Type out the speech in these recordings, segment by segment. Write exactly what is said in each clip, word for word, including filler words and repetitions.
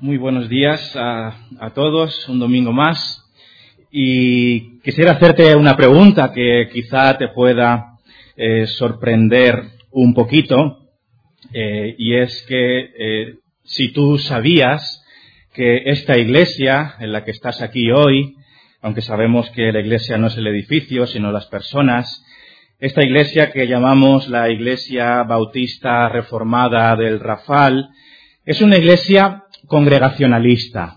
Muy buenos días a, a todos, un domingo más. Y quisiera hacerte una pregunta que quizá te pueda eh, sorprender un poquito. Eh, y es que eh, si tú sabías que esta iglesia en la que estás aquí hoy, aunque sabemos que la iglesia no es el edificio, sino las personas, esta iglesia que llamamos la Iglesia Bautista Reformada del Rafal, es una iglesia congregacionalista.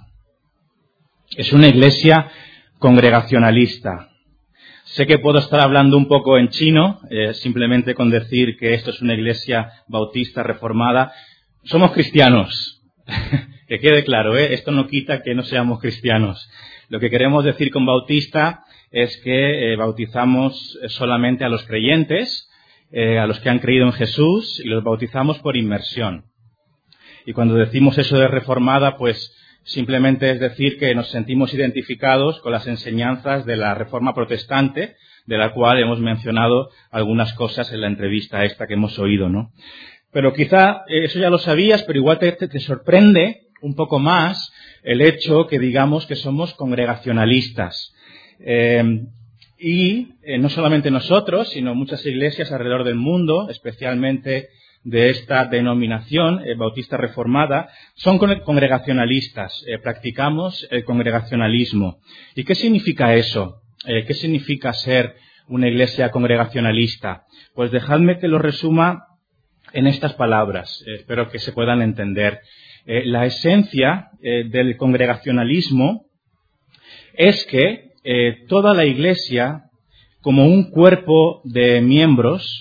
Es una iglesia congregacionalista. Sé que puedo estar hablando un poco en chino, eh, simplemente con decir que esto es una iglesia bautista reformada. Somos cristianos. Que quede claro, ¿eh? Esto no quita que no seamos cristianos. Lo que queremos decir con bautista es que eh, bautizamos solamente a los creyentes, eh, a los que han creído en Jesús, y los bautizamos por inmersión. Y cuando decimos eso de reformada, pues simplemente es decir que nos sentimos identificados con las enseñanzas de la Reforma Protestante, de la cual hemos mencionado algunas cosas en la entrevista esta que hemos oído, ¿no? Pero quizá eh, eso ya lo sabías, pero igual te, te, te sorprende un poco más el hecho que digamos que somos congregacionalistas. Eh, y eh, no solamente nosotros, sino muchas iglesias alrededor del mundo, especialmente de esta denominación eh, bautista reformada, son congregacionalistas. Eh, practicamos el congregacionalismo. ¿Y qué significa eso? Eh, ¿Qué significa ser una iglesia congregacionalista? Pues dejadme que lo resuma en estas palabras. Eh, espero que se puedan entender. Eh, la esencia eh, del congregacionalismo es que eh, toda la iglesia, como un cuerpo de miembros,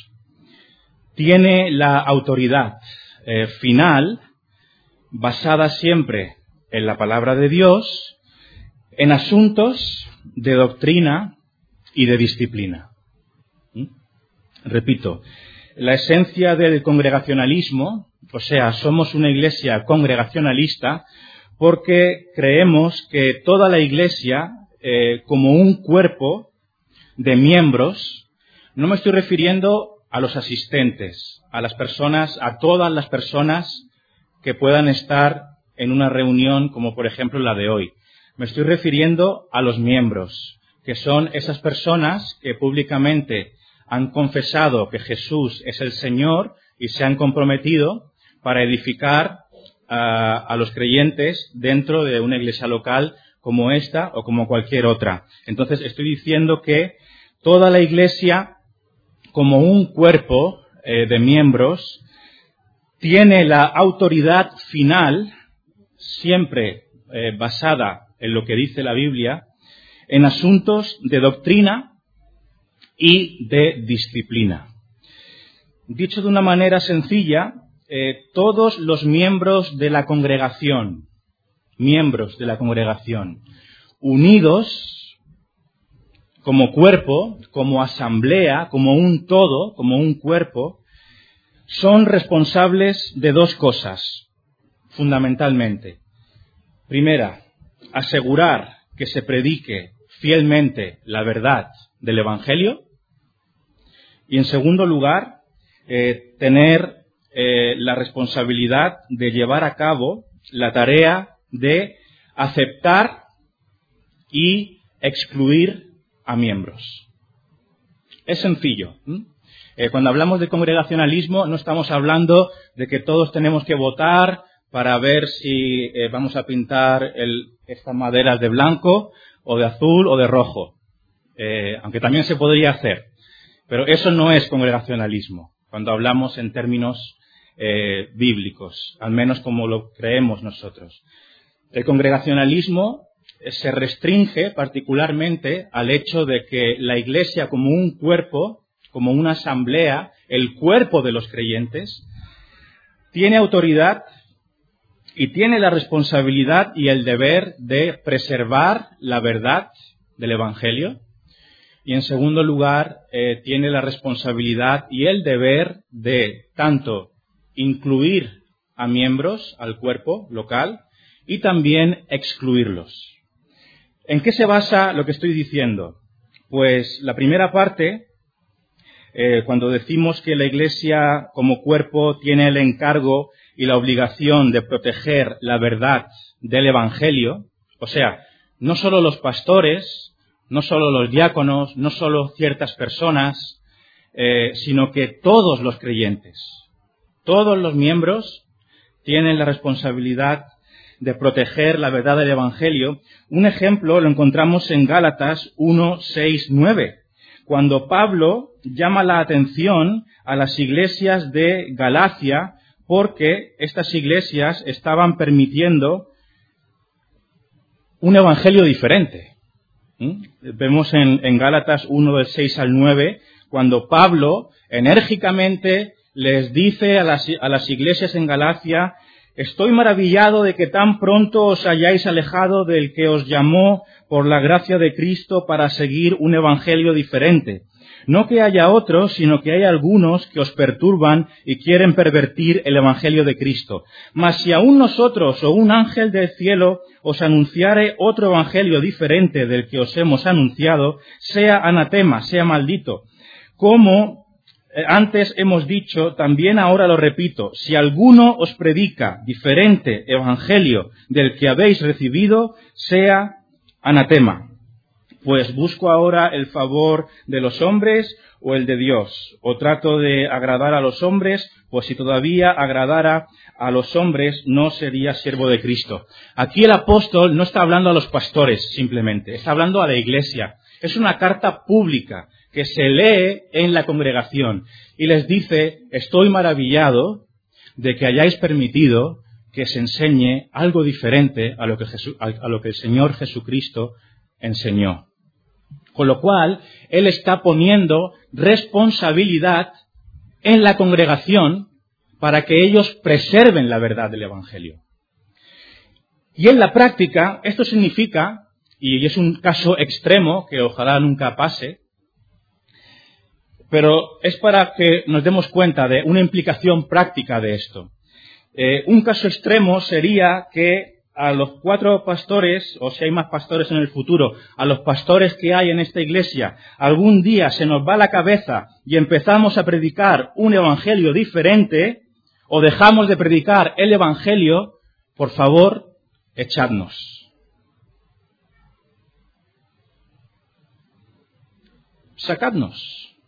tiene la autoridad eh, final, basada siempre en la palabra de Dios, en asuntos de doctrina y de disciplina. ¿Mm? Repito, la esencia del congregacionalismo, o sea, somos una iglesia congregacionalista porque creemos que toda la iglesia, eh, como un cuerpo de miembros, no me estoy refiriendo a los asistentes, a las personas, a todas las personas que puedan estar en una reunión como por ejemplo la de hoy. Me estoy refiriendo a los miembros, que son esas personas que públicamente han confesado que Jesús es el Señor y se han comprometido para edificar a, a los creyentes dentro de una iglesia local como esta o como cualquier otra. Entonces estoy diciendo que toda la iglesia, como un cuerpo eh, de miembros, tiene la autoridad final, siempre eh, basada en lo que dice la Biblia, en asuntos de doctrina y de disciplina. Dicho de una manera sencilla, eh, todos los miembros de la congregación, miembros de la congregación, unidos como cuerpo, como asamblea, como un todo, como un cuerpo, son responsables de dos cosas, fundamentalmente. Primera, asegurar que se predique fielmente la verdad del Evangelio. Y en segundo lugar, eh, tener eh, la responsabilidad de llevar a cabo la tarea de aceptar y excluir a miembros. Es sencillo. Eh, cuando hablamos de congregacionalismo no estamos hablando de que todos tenemos que votar para ver si eh, vamos a pintar el, estas maderas de blanco o de azul o de rojo. Eh, aunque también se podría hacer. Pero eso no es congregacionalismo, cuando hablamos en términos eh, bíblicos, al menos como lo creemos nosotros. El congregacionalismo se restringe particularmente al hecho de que la iglesia como un cuerpo, como una asamblea, el cuerpo de los creyentes, tiene autoridad y tiene la responsabilidad y el deber de preservar la verdad del Evangelio. Y en segundo lugar, eh, tiene la responsabilidad y el deber de tanto incluir a miembros al cuerpo local y también excluirlos. ¿En qué se basa lo que estoy diciendo? Pues la primera parte, eh, cuando decimos que la Iglesia como cuerpo tiene el encargo y la obligación de proteger la verdad del Evangelio, o sea, no solo los pastores, no solo los diáconos, no solo ciertas personas, eh, sino que todos los creyentes, todos los miembros tienen la responsabilidad de proteger la verdad del Evangelio. Un ejemplo lo encontramos en Gálatas uno, seis, nueve, cuando Pablo llama la atención a las iglesias de Galacia porque estas iglesias estaban permitiendo un evangelio diferente. ¿Mm? Vemos en, en Gálatas uno, del seis al nueve, cuando Pablo enérgicamente les dice a las, a las iglesias en Galacia: estoy maravillado de que tan pronto os hayáis alejado del que os llamó por la gracia de Cristo para seguir un evangelio diferente. No que haya otros, sino que hay algunos que os perturban y quieren pervertir el evangelio de Cristo. Mas si aún nosotros o un ángel del cielo os anunciare otro evangelio diferente del que os hemos anunciado, sea anatema, sea maldito. Como antes hemos dicho, también ahora lo repito: si alguno os predica diferente evangelio del que habéis recibido, sea anatema. Pues busco ahora el favor de los hombres o el de Dios, o trato de agradar a los hombres, pues si todavía agradara a los hombres no sería siervo de Cristo. Aquí el apóstol no está hablando a los pastores simplemente, está hablando a la iglesia. Es una carta pública que se lee en la congregación y les dice: estoy maravillado de que hayáis permitido que se enseñe algo diferente a lo que, Jesu- a lo que el Señor Jesucristo enseñó. Con lo cual, Él está poniendo responsabilidad en la congregación para que ellos preserven la verdad del Evangelio. Y en la práctica, esto significa, y es un caso extremo que ojalá nunca pase, pero es para que nos demos cuenta de una implicación práctica de esto. Eh, un caso extremo sería que a los cuatro pastores, o si hay más pastores en el futuro, a los pastores que hay en esta iglesia, algún día se nos va la cabeza y empezamos a predicar un evangelio diferente, o dejamos de predicar el evangelio, por favor, echadnos. Sacadnos.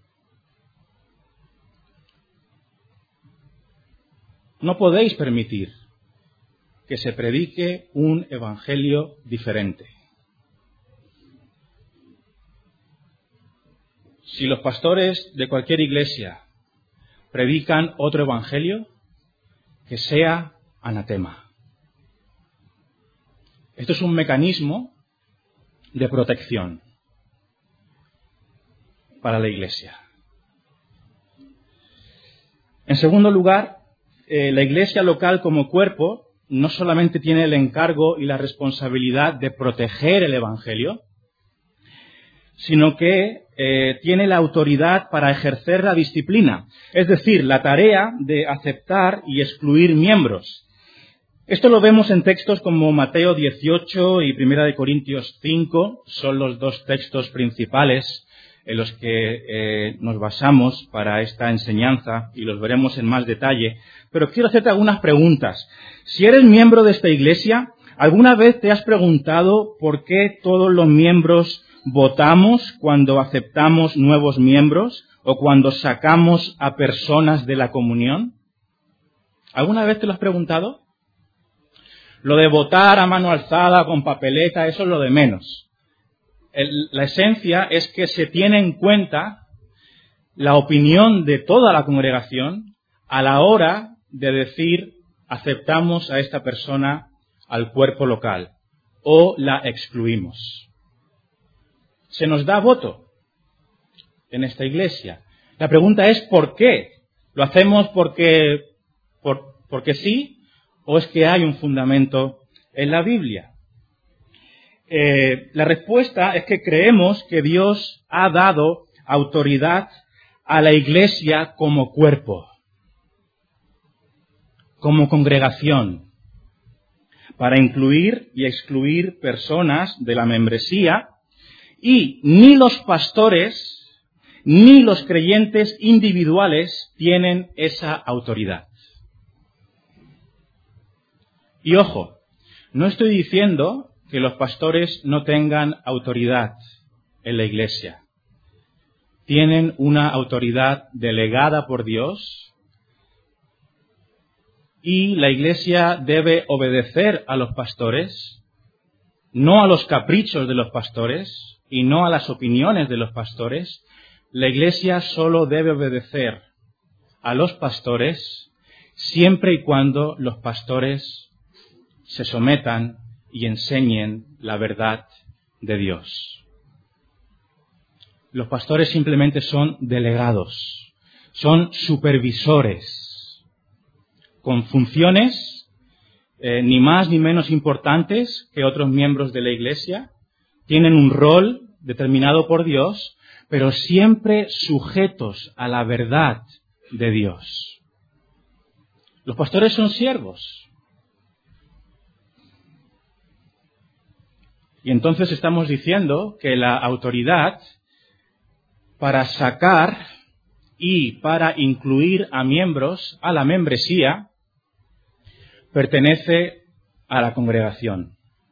No podéis permitir que se predique un evangelio diferente. Si los pastores de cualquier iglesia predican otro evangelio, que sea anatema. Esto es un mecanismo de protección para la iglesia. En segundo lugar, eh, la iglesia local como cuerpo no solamente tiene el encargo y la responsabilidad de proteger el evangelio, sino que eh, tiene la autoridad para ejercer la disciplina, es decir, la tarea de aceptar y excluir miembros. Esto lo vemos en textos como Mateo dieciocho y Primera de Corintios cinco, son los dos textos principales en los que eh, nos basamos para esta enseñanza y los veremos en más detalle. Pero quiero hacerte algunas preguntas. Si eres miembro de esta iglesia, ¿alguna vez te has preguntado por qué todos los miembros votamos cuando aceptamos nuevos miembros o cuando sacamos a personas de la comunión? ¿Alguna vez te lo has preguntado? Lo de votar a mano alzada con papeleta, eso es lo de menos. El, la esencia es que se tiene en cuenta la opinión de toda la congregación a la hora de decir aceptamos a esta persona al cuerpo local o la excluimos. Se nos da voto en esta iglesia. La pregunta es ¿por qué? ¿Lo hacemos porque, por, porque sí o es que hay un fundamento en la Biblia? Eh, la respuesta es que creemos que Dios ha dado autoridad a la iglesia como cuerpo, como congregación, para incluir y excluir personas de la membresía, y ni los pastores ni los creyentes individuales tienen esa autoridad. Y ojo, no estoy diciendo que los pastores no tengan autoridad en la iglesia. Tienen una autoridad delegada por Dios y la iglesia debe obedecer a los pastores, no a los caprichos de los pastores y no a las opiniones de los pastores. La iglesia solo debe obedecer a los pastores siempre y cuando los pastores se sometan y enseñen la verdad de Dios. Los pastores simplemente son delegados, son supervisores, con funciones eh, ni más ni menos importantes que otros miembros de la iglesia. Tienen un rol determinado por Dios, pero siempre sujetos a la verdad de Dios. Los pastores son siervos. Y entonces estamos diciendo que la autoridad para sacar y para incluir a miembros a la membresía pertenece a la congregación.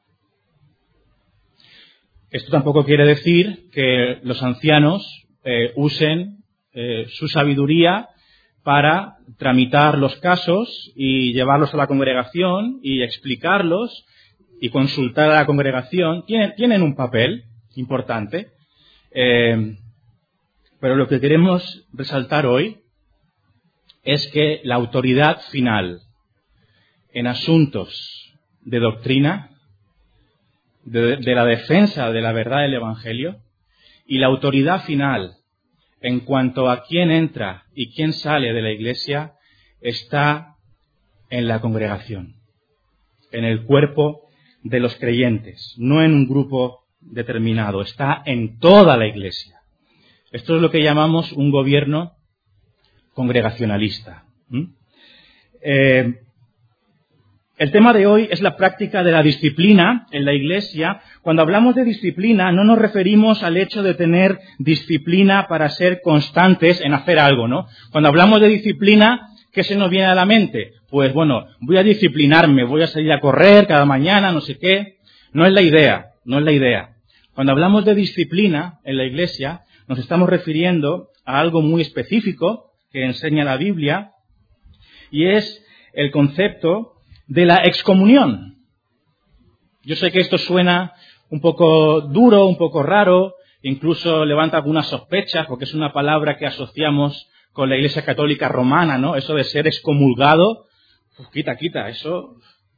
Esto tampoco quiere decir que los ancianos eh, usen eh, su sabiduría para tramitar los casos y llevarlos a la congregación y explicarlos y consultar a la congregación. Tienen, tienen un papel importante. Eh, Pero lo que queremos resaltar hoy es que la autoridad final en asuntos de doctrina, de, de la defensa de la verdad del Evangelio, y la autoridad final en cuanto a quién entra y quién sale de la iglesia está en la congregación, en el cuerpo de los creyentes, no en un grupo determinado, está en toda la iglesia. Esto es lo que llamamos un gobierno congregacionalista. ¿Mm? Eh, el tema de hoy es la práctica de la disciplina en la iglesia. Cuando hablamos de disciplina, no nos referimos al hecho de tener disciplina para ser constantes en hacer algo, ¿no? Cuando hablamos de disciplina, ¿qué se nos viene a la mente? Pues bueno, voy a disciplinarme, voy a salir a correr cada mañana, no sé qué. No es la idea, no es la idea. Cuando hablamos de disciplina en la iglesia, nos estamos refiriendo a algo muy específico que enseña la Biblia, y es el concepto de la excomunión. Yo sé que esto suena un poco duro, un poco raro, incluso levanta algunas sospechas, porque es una palabra que asociamos con la Iglesia Católica Romana, ¿no? Eso de ser excomulgado, pues quita, quita, eso.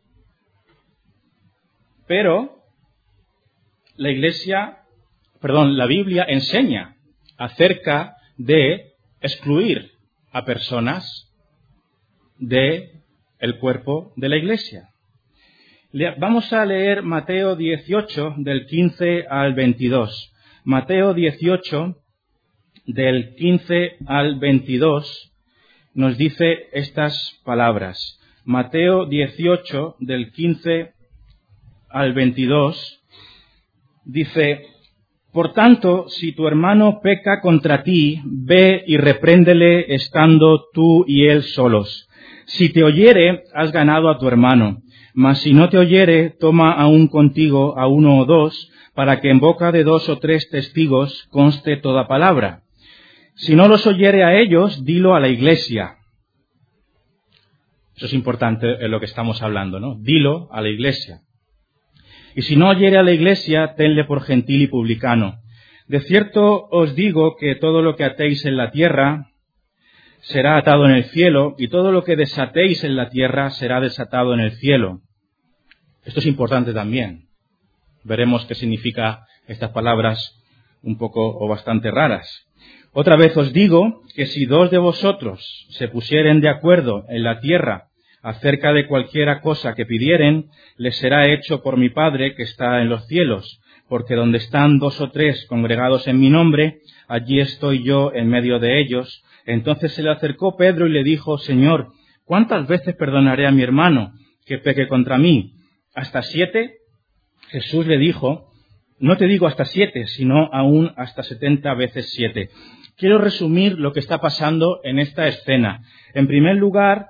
Pero la Iglesia, perdón, la Biblia enseña acerca de excluir a personas de el cuerpo de la iglesia. Vamos a leer Mateo dieciocho, del quince al veintidós. Mateo dieciocho, del quince al veintidós, nos dice estas palabras. Mateo dieciocho, del quince al veintidós, dice: Por tanto, si tu hermano peca contra ti, ve y repréndele estando tú y él solos. Si te oyere, has ganado a tu hermano. Mas si no te oyere, toma aún contigo a uno o dos, para que en boca de dos o tres testigos conste toda palabra. Si no los oyere a ellos, dilo a la iglesia. Eso es importante en lo que estamos hablando, ¿no? Dilo a la iglesia. Y si no oyere a la iglesia, tenle por gentil y publicano. De cierto os digo que todo lo que atéis en la tierra será atado en el cielo, y todo lo que desatéis en la tierra será desatado en el cielo. Esto es importante también. Veremos qué significa estas palabras un poco o bastante raras. Otra vez os digo que si dos de vosotros se pusieren de acuerdo en la tierra acerca de cualquiera cosa que pidieren, les será hecho por mi Padre que está en los cielos, porque donde están dos o tres congregados en mi nombre, allí estoy yo en medio de ellos. Entonces se le acercó Pedro y le dijo: Señor, ¿cuántas veces perdonaré a mi hermano que peque contra mí? ¿Hasta siete? Jesús le dijo: no te digo hasta siete, sino aún hasta setenta veces siete. Quiero resumir lo que está pasando en esta escena. En primer lugar,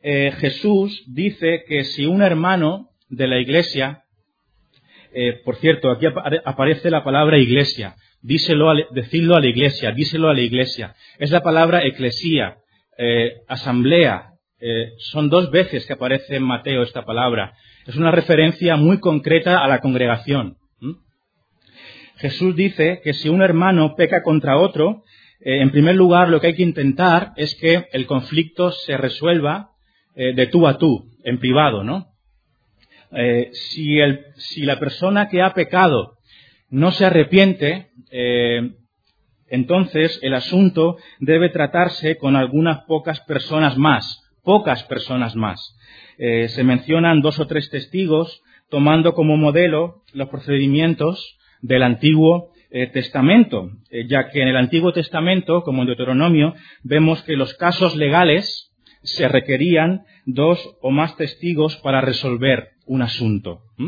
eh, Jesús dice que si un hermano de la iglesia, eh, por cierto, aquí ap- aparece la palabra iglesia, díselo a, decidlo a la iglesia, díselo a la iglesia, es la palabra eclesía, eh, asamblea, eh, son dos veces que aparece en Mateo esta palabra, es una referencia muy concreta a la congregación. ¿Mm? Jesús dice que si un hermano peca contra otro, eh, en primer lugar lo que hay que intentar es que el conflicto se resuelva eh, de tú a tú, en privado, ¿no? Eh, si, el, si la persona que ha pecado no se arrepiente, eh, entonces el asunto debe tratarse con algunas pocas personas más, pocas personas más. Eh, se mencionan dos o tres testigos tomando como modelo los procedimientos del Antiguo eh, Testamento, eh, ya que en el Antiguo Testamento, como en Deuteronomio, vemos que los casos legales se requerían dos o más testigos para resolver un asunto. ¿Mm?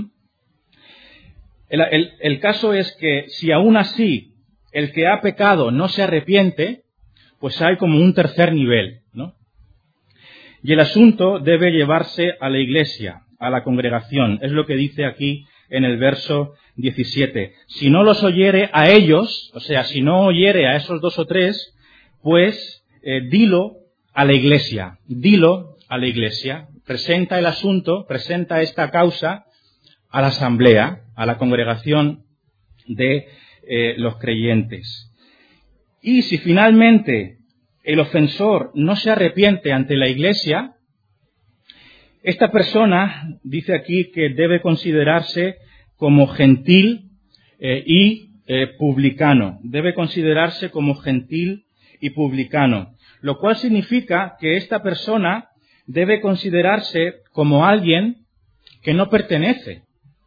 El, el, el caso es que si aún así el que ha pecado no se arrepiente, pues hay como un tercer nivel, ¿no? Y el asunto debe llevarse a la iglesia, a la congregación. Es lo que dice aquí en el verso diecisiete. Si no los oyere a ellos, o sea, si no oyere a esos dos o tres, pues eh, dilo a la iglesia, dilo a la iglesia. Presenta el asunto, presenta esta causa a la asamblea, a la congregación de eh, los creyentes. Y si finalmente el ofensor no se arrepiente ante la iglesia, esta persona dice aquí que debe considerarse como gentil eh, y eh, publicano. Debe considerarse como gentil y publicano. Lo cual significa que esta persona debe considerarse como alguien que no pertenece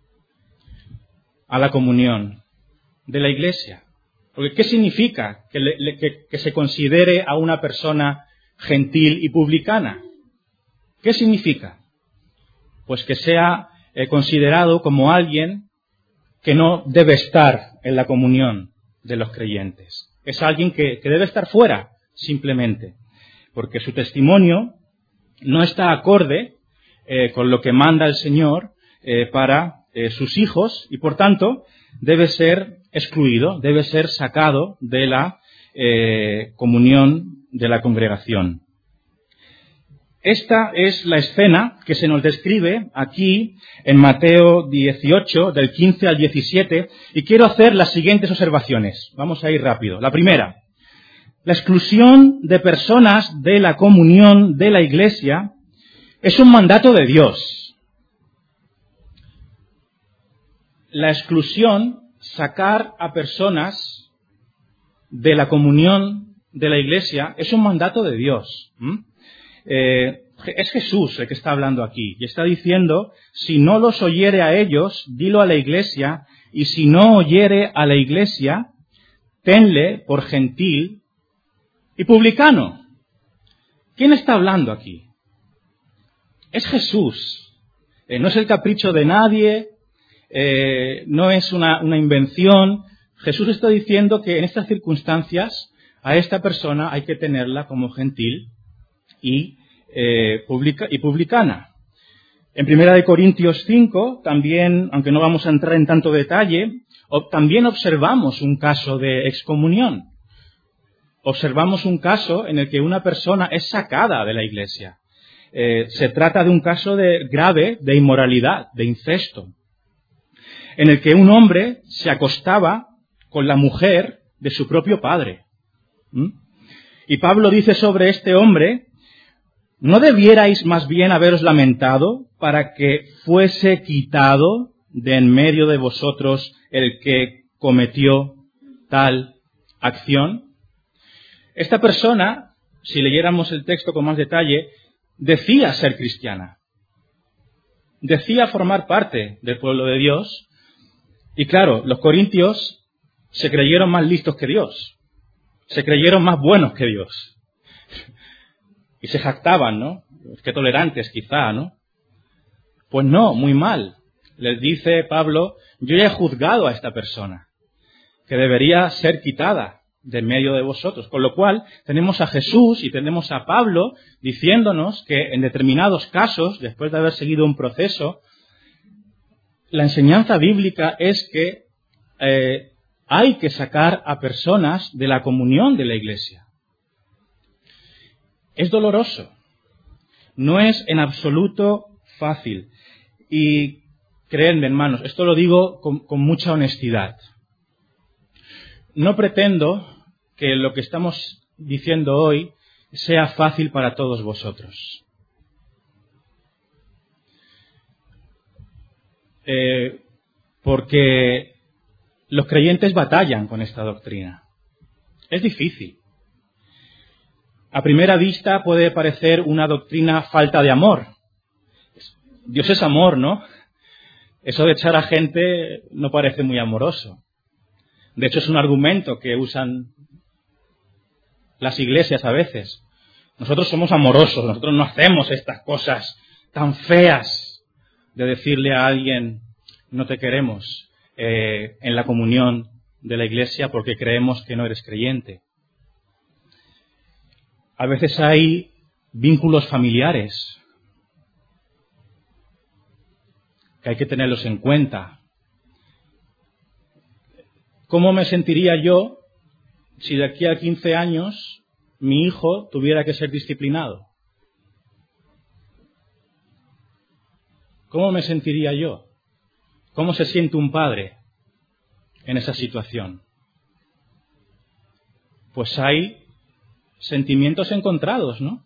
a la comunión de la iglesia. Porque ¿qué significa que, le, que, que se considere a una persona gentil y publicana? ¿Qué significa? Pues que sea eh, considerado como alguien que no debe estar en la comunión de los creyentes. Es alguien que, que debe estar fuera, simplemente, porque su testimonio no está acorde eh, con lo que manda el Señor eh, para eh, sus hijos y, por tanto, debe ser excluido, debe ser sacado de la eh, comunión de la congregación. Esta es la escena que se nos describe aquí en Mateo dieciocho, del quince al diecisiete, y quiero hacer las siguientes observaciones. Vamos a ir rápido. La primera, la exclusión de personas de la comunión de la Iglesia es un mandato de Dios. La exclusión, sacar a personas de la comunión de la Iglesia, es un mandato de Dios. ¿Mm? Eh, es Jesús el que está hablando aquí y está diciendo, si no los oyere a ellos, dilo a la iglesia, y si no oyere a la iglesia, tenle por gentil y publicano. ¿Quién está hablando aquí? Es Jesús. Eh, no es el capricho de nadie, eh, no es una, una invención. Jesús está diciendo que en estas circunstancias a esta persona hay que tenerla como gentil y, eh, publica, y publicana. En Primera de Corintios cinco, también, aunque no vamos a entrar en tanto detalle, o, también observamos un caso de excomunión. Observamos un caso en el que una persona es sacada de la iglesia. Eh, se trata de un caso de, grave de inmoralidad, de incesto, en el que un hombre se acostaba con la mujer de su propio padre. ¿Mm? Y Pablo dice sobre este hombre, ¿no debierais más bien haberos lamentado para que fuese quitado de en medio de vosotros el que cometió tal acción? Esta persona, si leyéramos el texto con más detalle, decía ser cristiana. Decía formar parte del pueblo de Dios. Y claro, los corintios se creyeron más listos que Dios. Se creyeron más buenos que Dios. Y se jactaban, ¿no? Qué tolerantes quizá, ¿no? Pues no, muy mal. Les dice Pablo, yo ya he juzgado a esta persona, que debería ser quitada de medio de vosotros. Con lo cual, tenemos a Jesús y tenemos a Pablo diciéndonos que en determinados casos, después de haber seguido un proceso, la enseñanza bíblica es que eh, hay que sacar a personas de la comunión de la Iglesia. Es doloroso. No es en absoluto fácil. Y créanme, hermanos, esto lo digo con, con mucha honestidad. No pretendo que lo que estamos diciendo hoy sea fácil para todos vosotros. Eh, porque los creyentes batallan con esta doctrina. Es difícil. A primera vista puede parecer una doctrina falta de amor. Dios es amor, ¿no? Eso de echar a gente no parece muy amoroso. De hecho, es un argumento que usan las iglesias a veces. Nosotros somos amorosos, nosotros no hacemos estas cosas tan feas de decirle a alguien, no te queremos eh, en la comunión de la iglesia porque creemos que no eres creyente. A veces hay vínculos familiares que hay que tenerlos en cuenta. ¿Cómo me sentiría yo si de aquí a quince años mi hijo tuviera que ser disciplinado? ¿Cómo me sentiría yo? ¿Cómo se siente un padre en esa situación? Pues hay sentimientos encontrados, ¿no?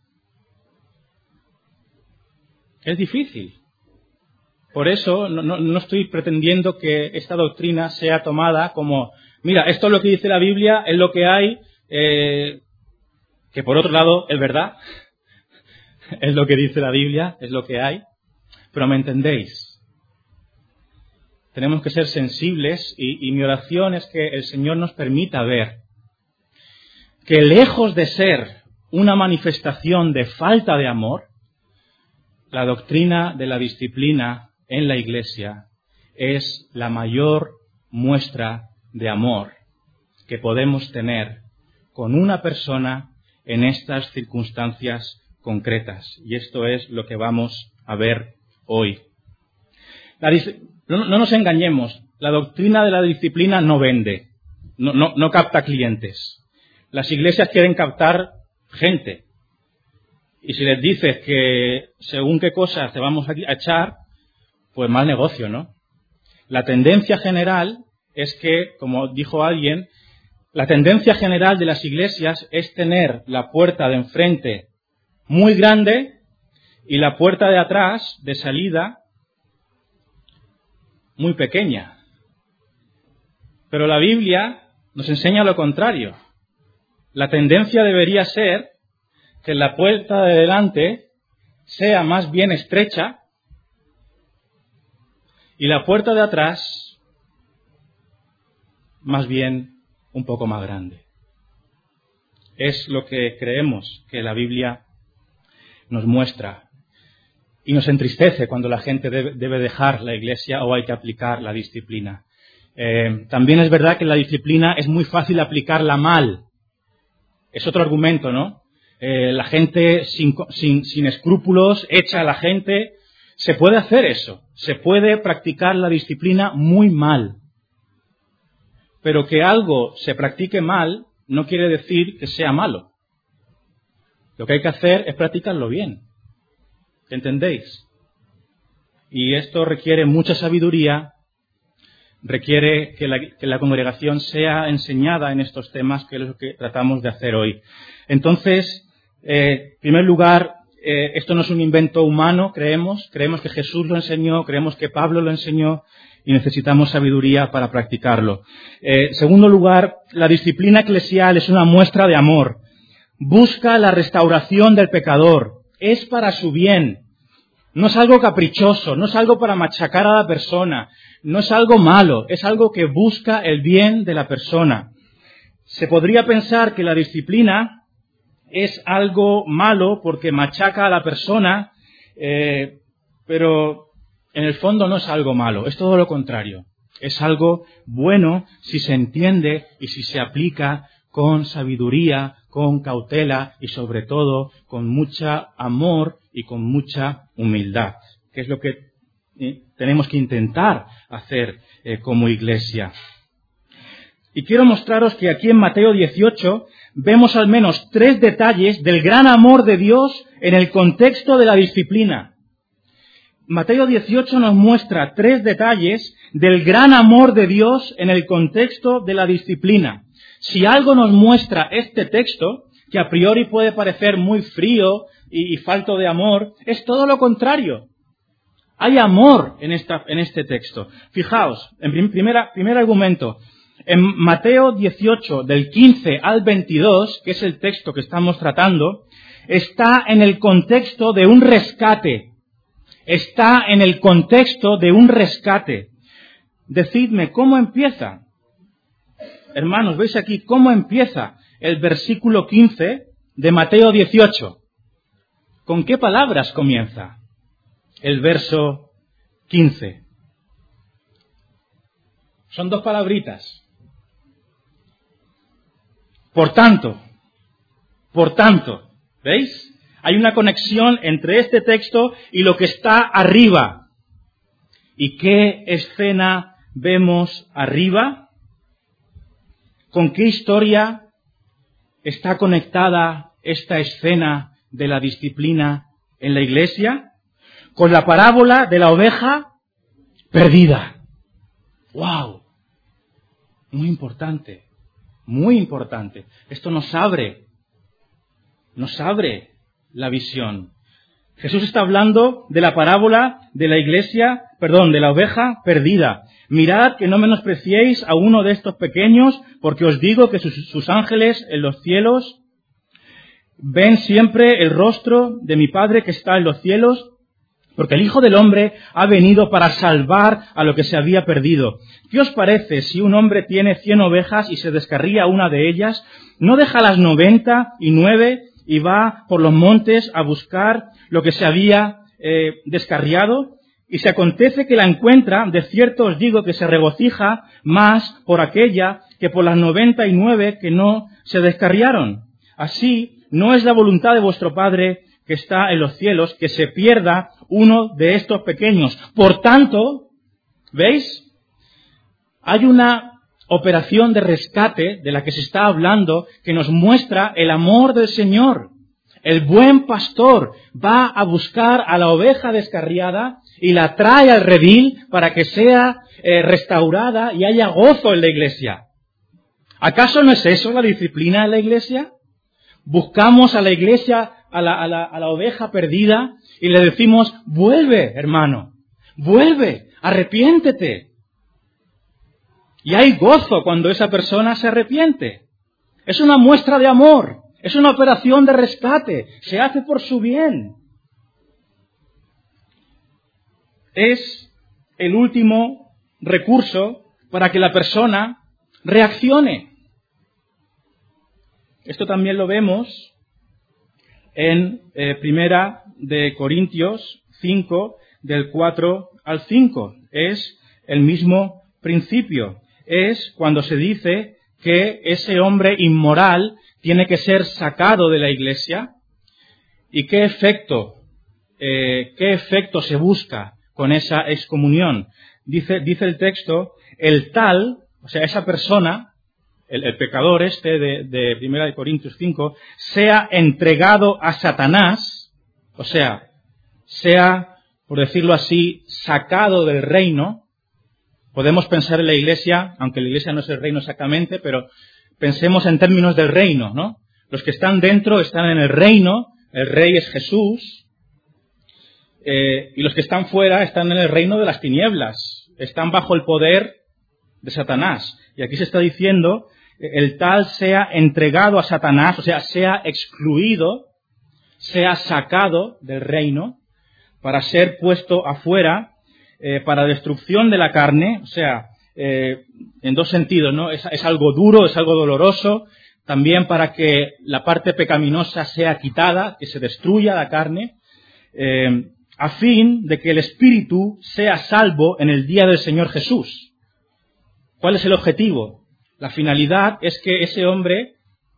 Es difícil. Por eso no, no, no estoy pretendiendo que esta doctrina sea tomada como, mira, esto es lo que dice la Biblia, es lo que hay, eh, que por otro lado es verdad, es lo que dice la Biblia, es lo que hay, pero ¿me entendéis? Tenemos que ser sensibles y, y mi oración es que el Señor nos permita ver que lejos de ser una manifestación de falta de amor, la doctrina de la disciplina en la Iglesia es la mayor muestra de amor que podemos tener con una persona en estas circunstancias concretas. Y esto es lo que vamos a ver hoy. La, no, no nos engañemos, la doctrina de la disciplina no vende, no, no, no capta clientes. Las iglesias quieren captar gente. Y si les dices que según qué cosas te vamos a echar, pues mal negocio, ¿no? La tendencia general es que, como dijo alguien, la tendencia general de las iglesias es tener la puerta de enfrente muy grande y la puerta de atrás, de salida, muy pequeña. Pero la Biblia nos enseña lo contrario. La tendencia debería ser que la puerta de delante sea más bien estrecha y la puerta de atrás más bien un poco más grande. Es lo que creemos que la Biblia nos muestra y nos entristece cuando la gente debe, debe dejar la iglesia o hay que aplicar la disciplina. Eh, también es verdad que la disciplina es muy fácil aplicarla mal. Es otro argumento, ¿no? Eh, la gente sin, sin, sin escrúpulos echa a la gente. Se puede hacer eso. Se puede practicar la disciplina muy mal. Pero que algo se practique mal no quiere decir que sea malo. Lo que hay que hacer es practicarlo bien. ¿Entendéis? Y esto requiere mucha sabiduría, requiere que la, que la congregación sea enseñada en estos temas, que es lo que tratamos de hacer hoy. Entonces, eh, en primer lugar, eh, esto no es un invento humano, creemos, creemos que Jesús lo enseñó, creemos que Pablo lo enseñó y necesitamos sabiduría para practicarlo. Eh, en segundo lugar, la disciplina eclesial es una muestra de amor. Busca la restauración del pecador, es para su bien. No es algo caprichoso, no es algo para machacar a la persona, no es algo malo, es algo que busca el bien de la persona. Se podría pensar que la disciplina es algo malo porque machaca a la persona, eh, pero en el fondo no es algo malo, es todo lo contrario. Es algo bueno si se entiende y si se aplica con sabiduría, con cautela y sobre todo con mucha amor y con mucha humildad, que es lo que eh, tenemos que intentar hacer eh, como iglesia. Y quiero mostraros que aquí en Mateo dieciocho vemos al menos tres detalles del gran amor de Dios en el contexto de la disciplina. Mateo dieciocho nos muestra tres detalles del gran amor de Dios en el contexto de la disciplina. Si algo nos muestra este texto, que a priori puede parecer muy frío y, y falto de amor, es todo lo contrario. Hay amor en, esta, en este texto. Fijaos, en prim, primera, primer argumento, en Mateo dieciocho, del quince al veintidós, que es el texto que estamos tratando, está en el contexto de un rescate. Está en el contexto de un rescate. Decidme, ¿cómo empieza? Hermanos, ¿veis aquí cómo empieza el versículo quince de Mateo dieciocho? ¿Con qué palabras comienza el verso quince? Son dos palabritas. Por tanto, por tanto, ¿veis? Hay una conexión entre este texto y lo que está arriba. ¿Y qué escena vemos arriba? ¿Con qué historia está conectada esta escena de la disciplina en la iglesia? Con la parábola de la oveja perdida. ¡Wow! Muy importante, muy importante. Esto nos abre, nos abre la visión. Jesús está hablando de la parábola de la iglesia, perdón, de la oveja perdida. Mirad que no menospreciéis a uno de estos pequeños, porque os digo que sus, sus ángeles en los cielos ven siempre el rostro de mi Padre que está en los cielos, porque el Hijo del Hombre ha venido para salvar a lo que se había perdido. ¿Qué os parece si un hombre tiene cien ovejas y se descarría una de ellas? ¿No deja las noventa y nueve y va por los montes a buscar lo que se había eh, descarriado? Y si acontece que la encuentra, de cierto os digo que se regocija más por aquella que por las noventa y nueve que no se descarriaron. Así, no es la voluntad de vuestro Padre que está en los cielos que se pierda uno de estos pequeños. Por tanto, ¿veis? Hay una operación de rescate de la que se está hablando que nos muestra el amor del Señor. El buen pastor va a buscar a la oveja descarriada y la trae al redil para que sea eh, restaurada y haya gozo en la iglesia. ¿Acaso no es eso la disciplina en la iglesia? Buscamos a la iglesia, a la, a la, a la oveja perdida y le decimos, vuelve, hermano, vuelve, arrepiéntete. Y hay gozo cuando esa persona se arrepiente. Es una muestra de amor. Es una operación de rescate. Se hace por su bien. Es el último recurso para que la persona reaccione. Esto también lo vemos en eh, Primera de Corintios cinco, del cuatro al cinco. Es el mismo principio. Es cuando se dice que ese hombre inmoral tiene que ser sacado de la iglesia. ¿Y qué efecto, eh, qué efecto se busca con esa excomunión? Dice, dice el texto, el tal, o sea, esa persona, el, el pecador este de, de Primera de Corintios cinco, sea entregado a Satanás, o sea, sea, por decirlo así, sacado del reino. Podemos pensar en la iglesia, aunque la iglesia no es el reino exactamente, pero pensemos en términos del reino, ¿no? Los que están dentro están en el reino, el rey es Jesús, eh, y los que están fuera están en el reino de las tinieblas, están bajo el poder de Satanás. Y aquí se está diciendo, el tal sea entregado a Satanás, o sea, sea excluido, sea sacado del reino, para ser puesto afuera, eh, para destrucción de la carne, o sea, eh, en dos sentidos, ¿no? Es, es algo duro, es algo doloroso, también para que la parte pecaminosa sea quitada, que se destruya la carne, eh, a fin de que el espíritu sea salvo en el día del Señor Jesús. ¿Cuál es el objetivo? La finalidad es que ese hombre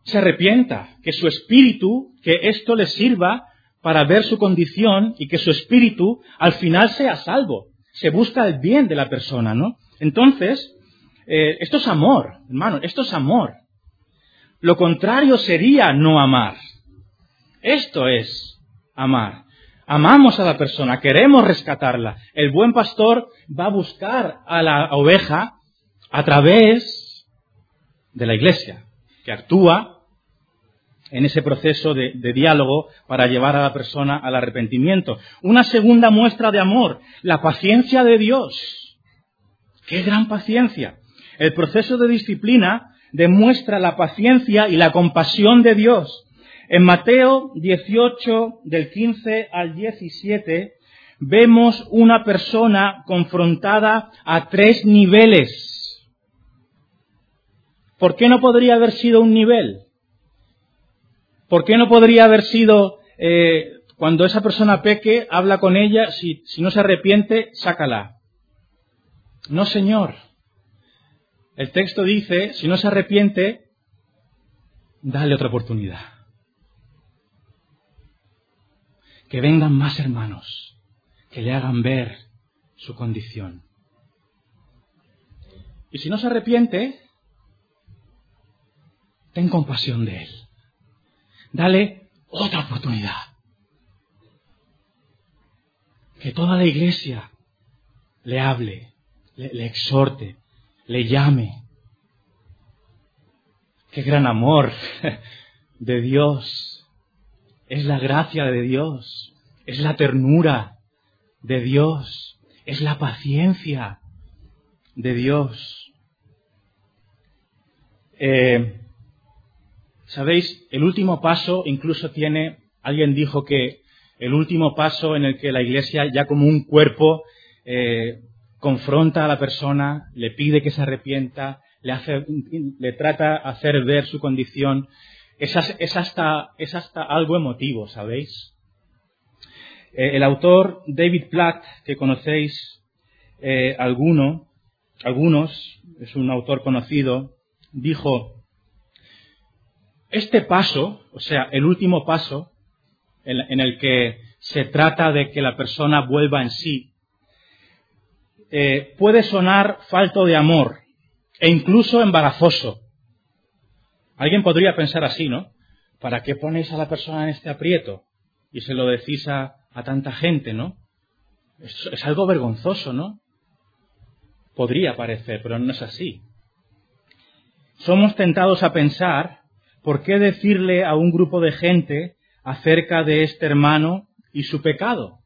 se arrepienta, que su espíritu, que esto le sirva para ver su condición y que su espíritu al final sea salvo. Se busca el bien de la persona, ¿no? Entonces, eh, esto es amor, hermano, esto es amor. Lo contrario sería no amar. Esto es amar. Amamos a la persona, queremos rescatarla. El buen pastor va a buscar a la oveja a través de la iglesia, que actúa en ese proceso de, de diálogo para llevar a la persona al arrepentimiento. Una segunda muestra de amor, la paciencia de Dios. ¡Qué gran paciencia! El proceso de disciplina demuestra la paciencia y la compasión de Dios. En Mateo dieciocho, del quince al diecisiete, vemos una persona confrontada a tres niveles. ¿Por qué no podría haber sido un nivel? ¿Por qué no podría haber sido, eh, cuando esa persona peque, habla con ella, si, si no se arrepiente, sácala? No, Señor. El texto dice, si no se arrepiente, dale otra oportunidad. Que vengan más hermanos, que le hagan ver su condición. Y si no se arrepiente, ten compasión de él. Dale otra oportunidad. Que toda la iglesia le hable, le, le exhorte, le llame. Qué gran amor de Dios. Es la gracia de Dios. Es la ternura de Dios. Es la paciencia de Dios. Eh, ¿Sabéis? El último paso incluso tiene, alguien dijo que el último paso en el que la iglesia ya como un cuerpo eh, confronta a la persona, le pide que se arrepienta, le, hace, le trata de hacer ver su condición, es, es, hasta, es hasta algo emotivo, ¿sabéis? Eh, el autor David Platt, que conocéis eh, alguno, algunos, es un autor conocido, dijo: este paso, o sea, el último paso, en, en el que se trata de que la persona vuelva en sí, eh, puede sonar falto de amor e incluso embarazoso. Alguien podría pensar así, ¿no? ¿Para qué ponéis a la persona en este aprieto? Y se lo decís a, a tanta gente, ¿no? Es, es algo vergonzoso, ¿no? Podría parecer, pero no es así. Somos tentados a pensar, ¿por qué decirle a un grupo de gente acerca de este hermano y su pecado?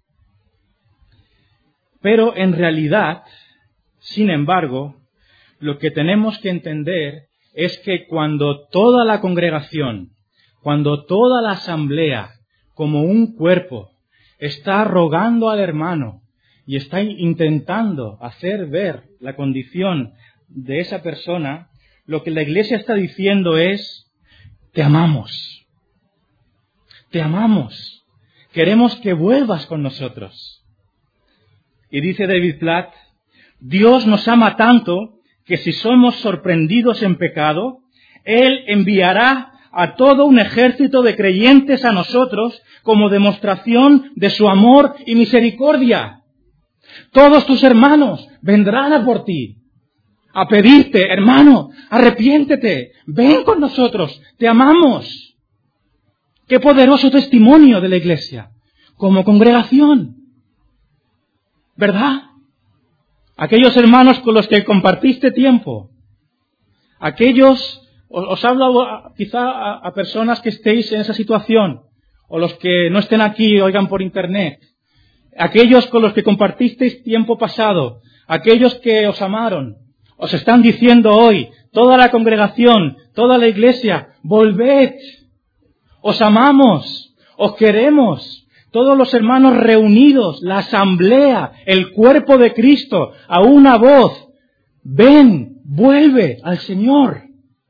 Pero en realidad, sin embargo, lo que tenemos que entender es que cuando toda la congregación, cuando toda la asamblea, como un cuerpo, está rogando al hermano y está intentando hacer ver la condición de esa persona, lo que la iglesia está diciendo es: te amamos, te amamos, queremos que vuelvas con nosotros. Y dice David Platt: Dios nos ama tanto que si somos sorprendidos en pecado, Él enviará a todo un ejército de creyentes a nosotros como demostración de su amor y misericordia. Todos tus hermanos vendrán a por ti, a pedirte: hermano, arrepiéntete, ven con nosotros, te amamos. Qué poderoso testimonio de la iglesia, como congregación, ¿verdad? Aquellos hermanos con los que compartiste tiempo, aquellos, os hablo quizá a, a personas que estéis en esa situación, o los que no estén aquí y oigan por internet, aquellos con los que compartisteis tiempo pasado, aquellos que os amaron, os están diciendo hoy, toda la congregación, toda la iglesia: volved, os amamos, os queremos. Todos los hermanos reunidos, la asamblea, el cuerpo de Cristo, a una voz: ven, vuelve al Señor.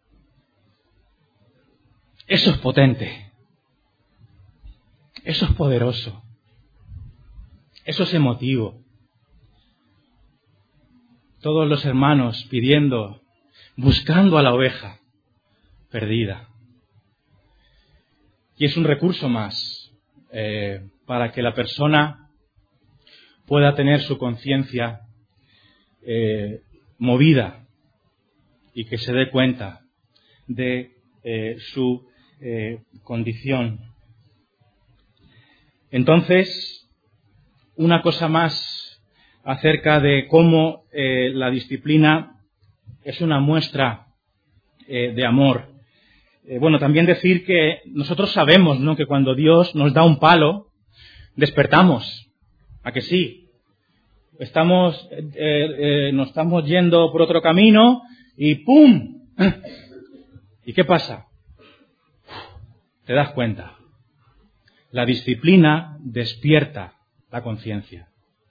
Eso es potente. Eso es poderoso. Eso es emotivo. Todos los hermanos pidiendo, buscando a la oveja perdida. y es un recurso más eh, para que la persona pueda tener su conciencia eh, movida y que se dé cuenta de eh, su eh, condición. Entonces, una cosa más acerca de cómo eh, la disciplina es una muestra eh, de amor. Eh, bueno, también decir que nosotros sabemos, ¿no?, que cuando Dios nos da un palo, despertamos. ¿A que sí? Estamos, eh, eh, nos estamos yendo por otro camino y ¡pum! ¿Y qué pasa? Te das cuenta. La disciplina despierta la conciencia.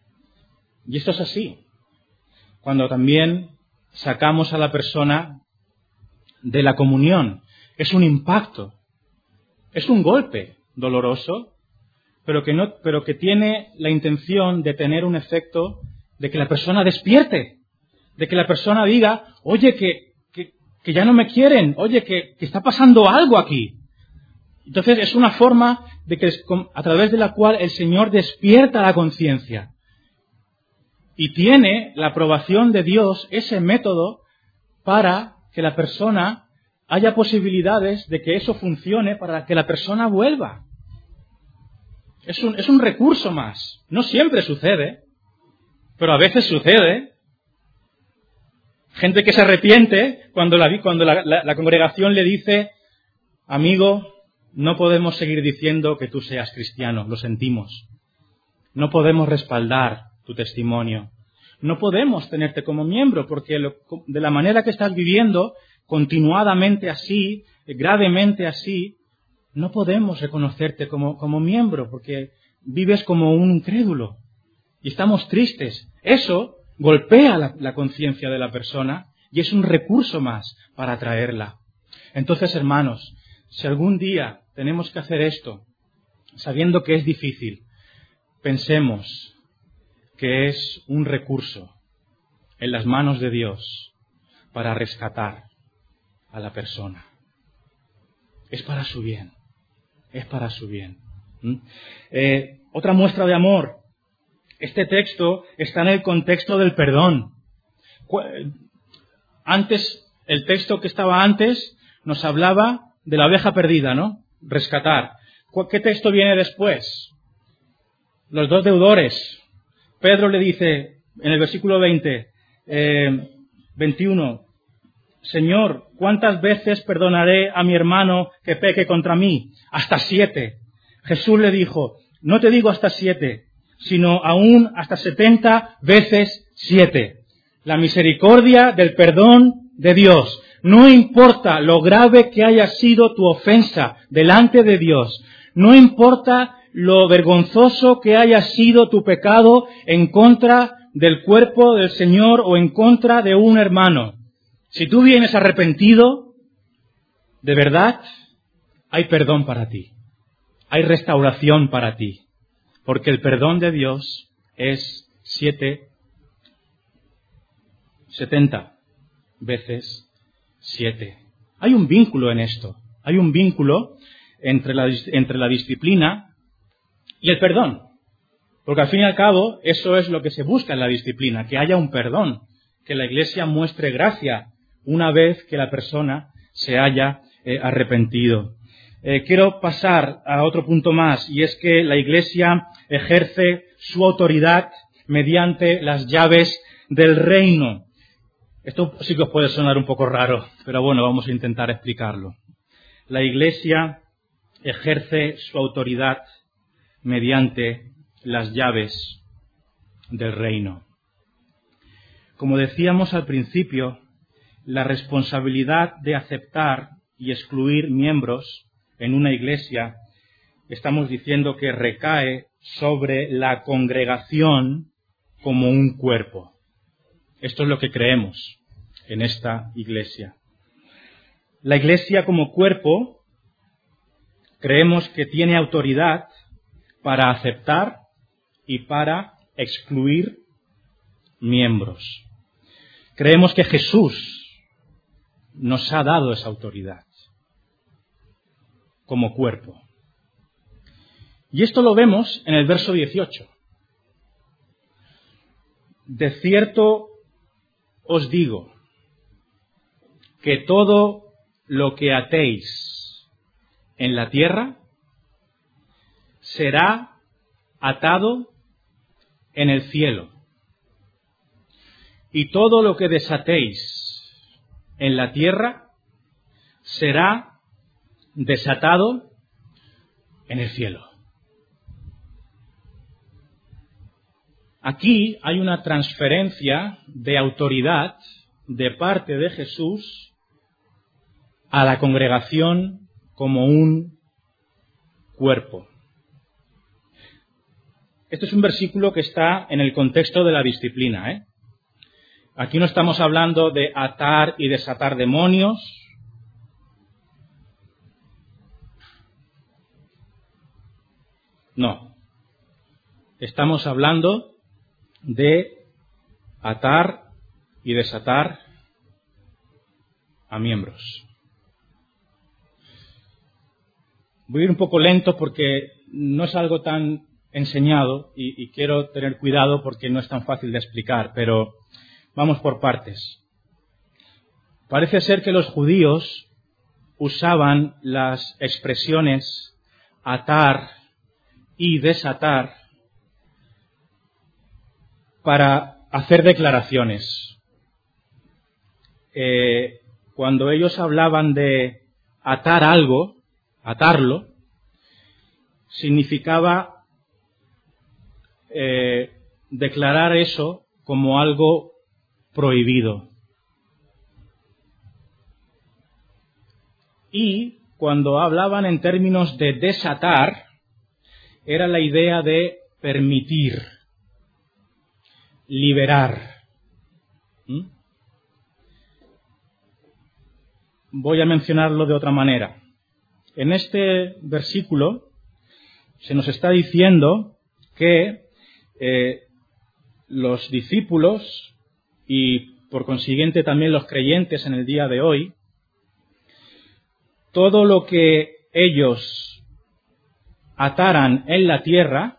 Y esto es así. Cuando también sacamos a la persona de la comunión, es un impacto, es un golpe doloroso, pero que no, pero que tiene la intención de tener un efecto de que la persona despierte, de que la persona diga, oye, que, que, que ya no me quieren, oye, que, que está pasando algo aquí. Entonces es una forma de que, a través de la cual el Señor despierta la conciencia. Y tiene la aprobación de Dios ese método para que la persona haya posibilidades de que eso funcione, para que la persona vuelva. Es un, es un recurso más. No siempre sucede, pero a veces sucede. Gente que se arrepiente cuando la, cuando la, la, la congregación le dice, amigo, no podemos seguir diciendo que tú seas cristiano, lo sentimos. No podemos respaldar tu testimonio. No podemos tenerte como miembro, porque lo, de la manera que estás viviendo, continuadamente así, gravemente así, no podemos reconocerte como, como miembro, porque vives como un incrédulo. Y estamos tristes. Eso golpea la, la conciencia de la persona y es un recurso más para atraerla. Entonces, hermanos, si algún día tenemos que hacer esto, sabiendo que es difícil, pensemos que es un recurso en las manos de Dios para rescatar a la persona. Es para su bien, es para su bien. ¿Mm? Eh, otra muestra de amor. Este texto está en el contexto del perdón. Antes, el texto que estaba antes nos hablaba de la oveja perdida, ¿no? Rescatar. ¿Qué texto viene después? Los dos deudores. Pedro le dice en el versículo veinte, eh, veintiuno, Señor, ¿cuántas veces perdonaré a mi hermano que peque contra mí? Hasta siete. Jesús le dijo, no te digo hasta siete, sino aún hasta setenta veces siete. La misericordia del perdón de Dios. No importa lo grave que haya sido tu ofensa delante de Dios. No importa lo vergonzoso que haya sido tu pecado en contra del cuerpo del Señor o en contra de un hermano. Si tú vienes arrepentido, de verdad, hay perdón para ti. Hay restauración para ti. Porque el perdón de Dios es siete, setenta veces siete. Hay un vínculo en esto. Hay un vínculo entre la, entre la disciplina y el perdón. Porque al fin y al cabo, eso es lo que se busca en la disciplina, que haya un perdón, que la Iglesia muestre gracia una vez que la persona se haya eh, arrepentido. Eh, quiero pasar a otro punto más, y es que la Iglesia ejerce su autoridad mediante las llaves del reino. Esto sí que os puede sonar un poco raro, pero bueno, vamos a intentar explicarlo. La Iglesia ejerce su autoridad mediante las llaves del reino. Como decíamos al principio, la responsabilidad de aceptar y excluir miembros en una iglesia, estamos diciendo que recae sobre la congregación como un cuerpo. Esto es lo que creemos en esta iglesia. La iglesia como cuerpo creemos que tiene autoridad para aceptar y para excluir miembros. Creemos que Jesús nos ha dado esa autoridad como cuerpo. Y esto lo vemos en el verso dieciocho. De cierto os digo que todo lo que atéis en la tierra será atado en el cielo, y todo lo que desatéis en la tierra será desatado en el cielo. Aquí hay una transferencia de autoridad de parte de Jesús a la congregación como un cuerpo. Este es un versículo que está en el contexto de la disciplina, ¿eh? Aquí no estamos hablando de atar y desatar demonios. No. Estamos hablando de atar y desatar a miembros. Voy a ir un poco lento porque no es algo tan enseñado y, y quiero tener cuidado porque no es tan fácil de explicar, pero vamos por partes. Parece ser que los judíos usaban las expresiones atar y desatar para hacer declaraciones. Eh, cuando ellos hablaban de atar algo, atarlo, significaba eh, declarar eso como algo prohibido. Y cuando hablaban en términos de desatar, era la idea de permitir, liberar. ¿Mm? Voy a mencionarlo de otra manera. En este versículo se nos está diciendo que eh, los discípulos y por consiguiente también los creyentes en el día de hoy, todo lo que ellos ataran en la tierra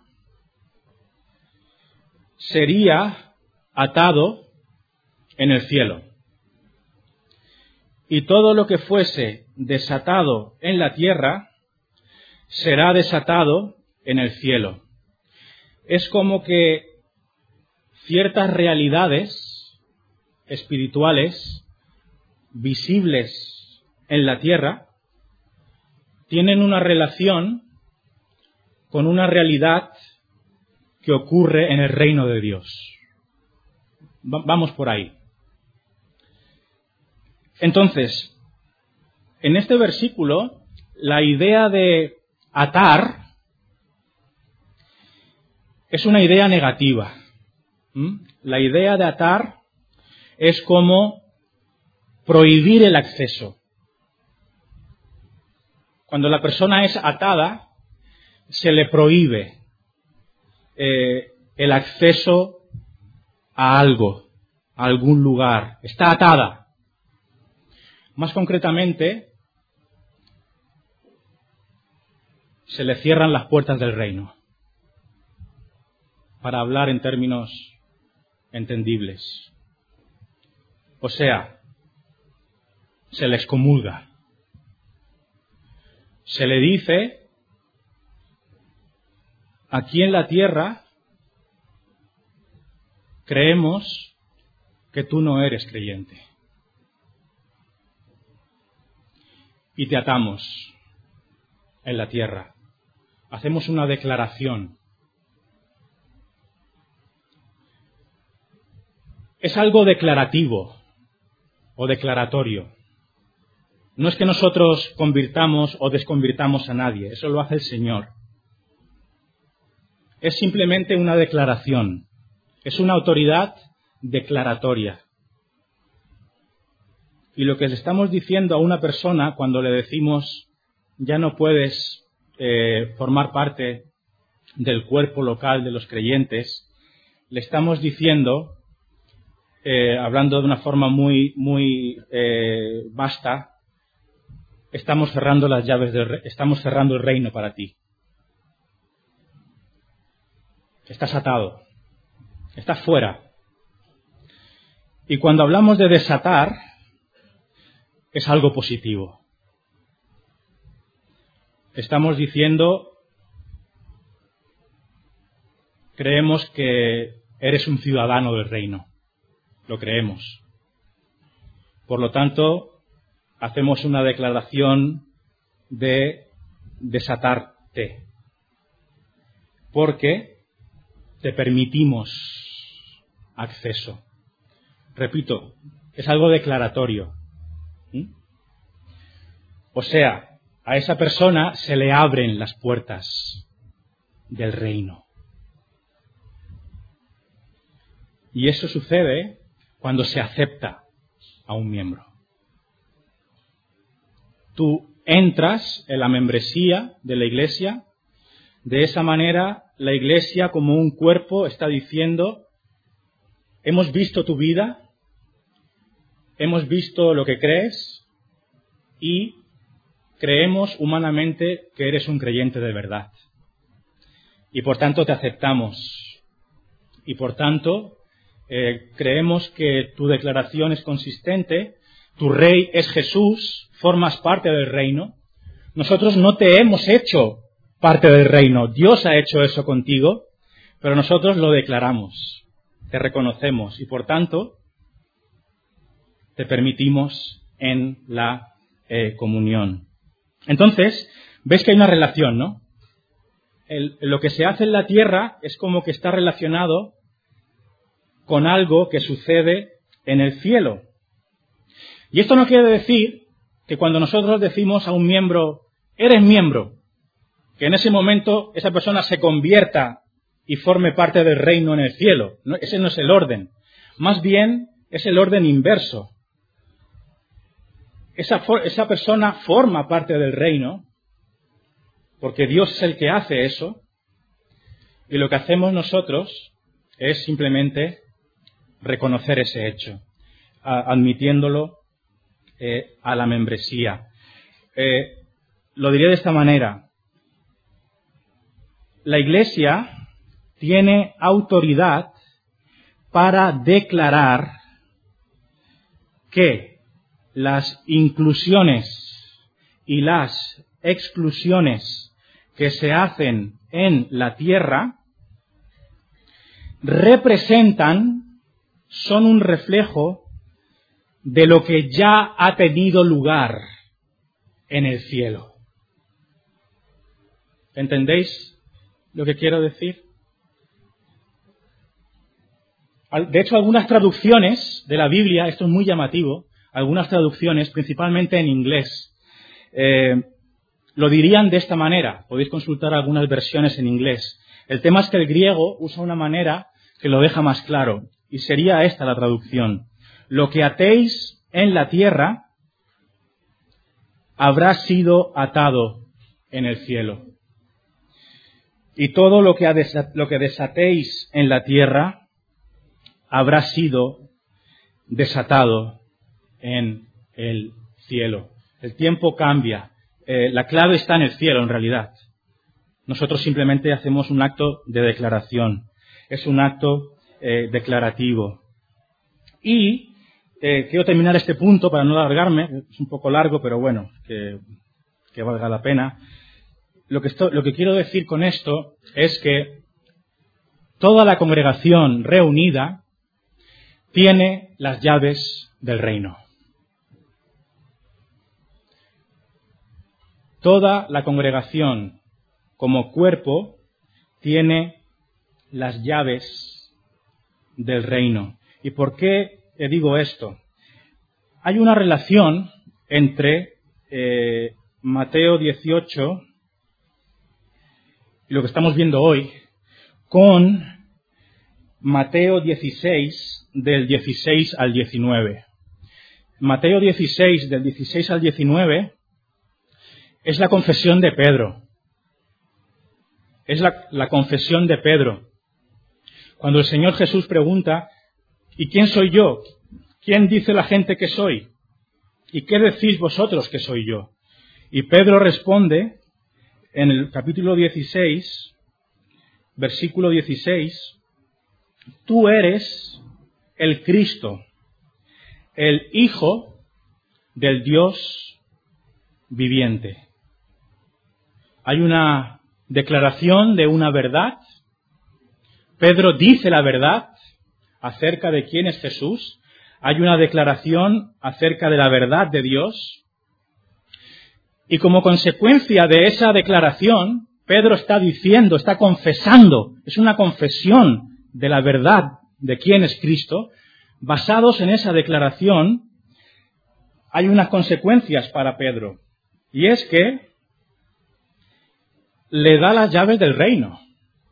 sería atado en el cielo. Y todo lo que fuese desatado en la tierra será desatado en el cielo. Es como que ciertas realidades espirituales visibles en la tierra tienen una relación con una realidad que ocurre en el reino de Dios. Va- vamos por ahí. Entonces, en este versículo, la idea de atar es una idea negativa. ¿Mm? La idea de atar es como prohibir el acceso. Cuando la persona es atada, se le prohíbe eh, el acceso a algo, a algún lugar. Está atada. Más concretamente, se le cierran las puertas del reino, para hablar en términos entendibles. O sea, se le excomulga. Se le dice, aquí en la tierra creemos que tú no eres creyente. Y te atamos en la tierra. Hacemos una declaración. Es algo declarativo o declaratorio. No es que nosotros convirtamos o desconvirtamos a nadie, eso lo hace el Señor. Es simplemente una declaración, es una autoridad declaratoria. Y lo que le estamos diciendo a una persona cuando le decimos ya no puedes eh, formar parte del cuerpo local de los creyentes, le estamos diciendo, eh, hablando de una forma muy, muy eh, vasta, estamos cerrando las llaves del re- estamos cerrando el reino para ti. estás atado, estás fuera. Y cuando hablamos de desatar, es algo positivo. Estamos diciendo, creemos que eres un ciudadano del reino. Lo creemos. Por lo tanto, hacemos una declaración de desatarte. Porque te permitimos acceso. Repito, es algo declaratorio. ¿Mm? O sea, a esa persona se le abren las puertas del reino. Y eso sucede cuando se acepta a un miembro. Tú entras en la membresía de la iglesia. De esa manera, la iglesia como un cuerpo está diciendo, hemos visto tu vida, hemos visto lo que crees y creemos humanamente que eres un creyente de verdad. Y por tanto te aceptamos. Y por tanto eh, creemos que tu declaración es consistente, tu rey es Jesús, formas parte del reino. Nosotros no te hemos hecho parte del reino. Dios ha hecho eso contigo, pero nosotros lo declaramos, te reconocemos y por tanto te permitimos en la eh, comunión. Entonces, ves que hay una relación, ¿no? El, lo que se hace en la tierra es como que está relacionado con algo que sucede en el cielo. Y esto no quiere decir que cuando nosotros decimos a un miembro, eres miembro, que en ese momento esa persona se convierta y forme parte del reino en el cielo. No, ese no es el orden. Más bien es el orden inverso. Esa, esa persona forma parte del reino porque Dios es el que hace eso y lo que hacemos nosotros es simplemente reconocer ese hecho, a, admitiéndolo eh, a la membresía. Eh, lo diré de esta manera. La Iglesia tiene autoridad para declarar que las inclusiones y las exclusiones que se hacen en la tierra representan, son un reflejo de lo que ya ha tenido lugar en el cielo. ¿Entendéis lo que quiero decir? De hecho, algunas traducciones de la Biblia, esto es muy llamativo, algunas traducciones, principalmente en inglés, eh, lo dirían de esta manera. Podéis consultar algunas versiones en inglés. El tema es que el griego usa una manera que lo deja más claro, y sería esta la traducción. Lo que atéis en la tierra habrá sido atado en el cielo. Y todo lo que, desat- lo que desatéis en la tierra habrá sido desatado en el cielo. El tiempo cambia. Eh, la clave está en el cielo, en realidad. Nosotros simplemente hacemos un acto de declaración. Es un acto eh, declarativo. Y eh, quiero terminar este punto para no alargarme. Es un poco largo, pero bueno, que, que valga la pena. Lo que, esto, lo que quiero decir con esto es que toda la congregación reunida tiene las llaves del reino. Toda la congregación como cuerpo tiene las llaves del reino. ¿Y por qué digo esto? Hay una relación entre eh, Mateo dieciocho y lo que estamos viendo hoy con Mateo dieciséis del dieciséis al diecinueve. Mateo dieciséis del dieciséis al diecinueve es la confesión de Pedro. Es la, la confesión de Pedro. Cuando el Señor Jesús pregunta, ¿y quién soy yo? ¿Quién dice la gente que soy? ¿Y qué decís vosotros que soy yo? Y Pedro responde en el capítulo dieciséis, versículo dieciséis, tú eres el Cristo, el Hijo del Dios viviente. Hay una declaración de una verdad. Pedro dice la verdad acerca de quién es Jesús. Hay una declaración acerca de la verdad de Dios. Y como consecuencia de esa declaración, Pedro está diciendo, está confesando, es una confesión de la verdad de quién es Cristo. Basados en esa declaración, hay unas consecuencias para Pedro. Y es que le da las llaves del reino.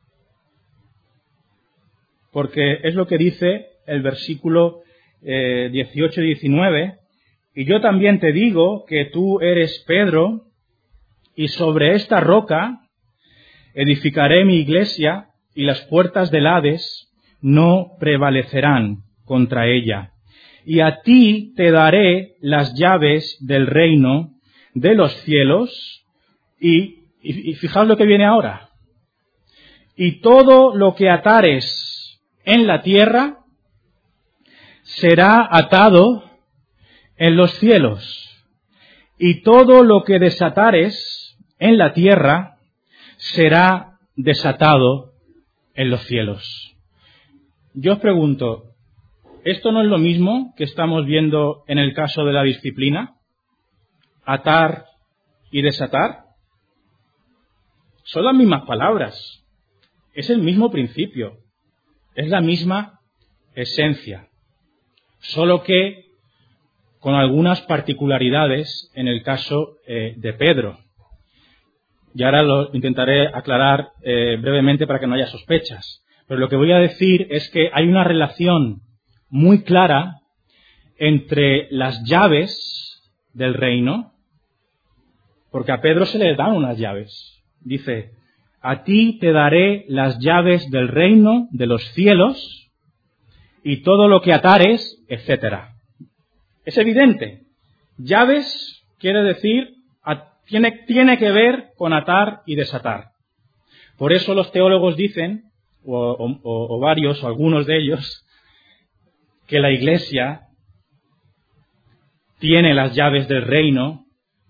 Porque es lo que dice el versículo eh, dieciocho y diecinueve. Y yo también te digo que tú eres Pedro, y sobre esta roca edificaré mi iglesia, y las puertas del Hades no prevalecerán contra ella. Y a ti te daré las llaves del reino de los cielos, y, y, y fijaos lo que viene ahora. Y todo lo que atares en la tierra será atado en los cielos, y todo lo que desatares en la tierra será desatado en los cielos. Yo os pregunto, ¿esto no es lo mismo que estamos viendo en el caso de la disciplina? Atar y desatar. Son las mismas palabras. Es el mismo principio. Es la misma esencia. Solo que con algunas particularidades en el caso eh, de Pedro. Y ahora lo intentaré aclarar eh, brevemente para que no haya sospechas. Pero lo que voy a decir es que hay una relación muy clara entre las llaves del reino, porque a Pedro se le dan unas llaves. Dice, a ti te daré las llaves del reino de los cielos y todo lo que atares, etcétera. Es evidente. Llaves quiere decir, a, tiene, tiene que ver con atar y desatar. Por eso los teólogos dicen, o, o, o varios, o algunos de ellos, que la Iglesia tiene las llaves del reino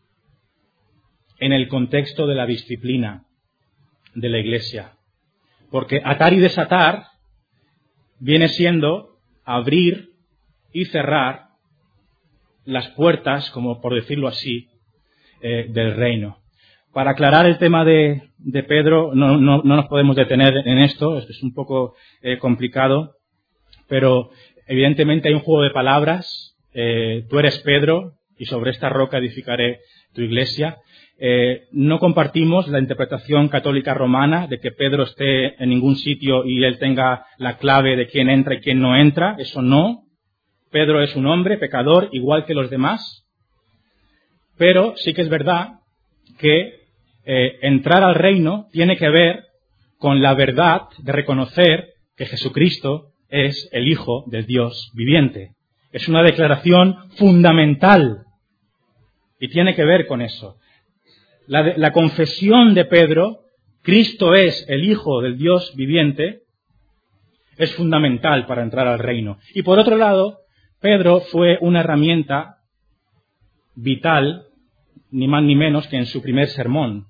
en el contexto de la disciplina de la Iglesia. Porque atar y desatar viene siendo abrir y cerrar las puertas, como por decirlo así, eh, del reino. Para aclarar el tema de, de Pedro, no, no, no nos podemos detener en esto, es, es un poco eh, complicado, pero evidentemente hay un juego de palabras. Eh, tú eres Pedro y sobre esta roca edificaré tu iglesia. Eh, no compartimos la interpretación católica romana de que Pedro esté en ningún sitio y él tenga la clave de quién entra y quién no entra. Eso no. Pedro es un hombre pecador igual que los demás. Pero sí que es verdad que eh, entrar al reino tiene que ver con la verdad de reconocer que Jesucristo es el Hijo del Dios viviente. Es una declaración fundamental y tiene que ver con eso. La, de, la confesión de Pedro, Cristo es el Hijo del Dios viviente, es fundamental para entrar al reino. Y por otro lado, Pedro fue una herramienta vital, ni más ni menos que en su primer sermón.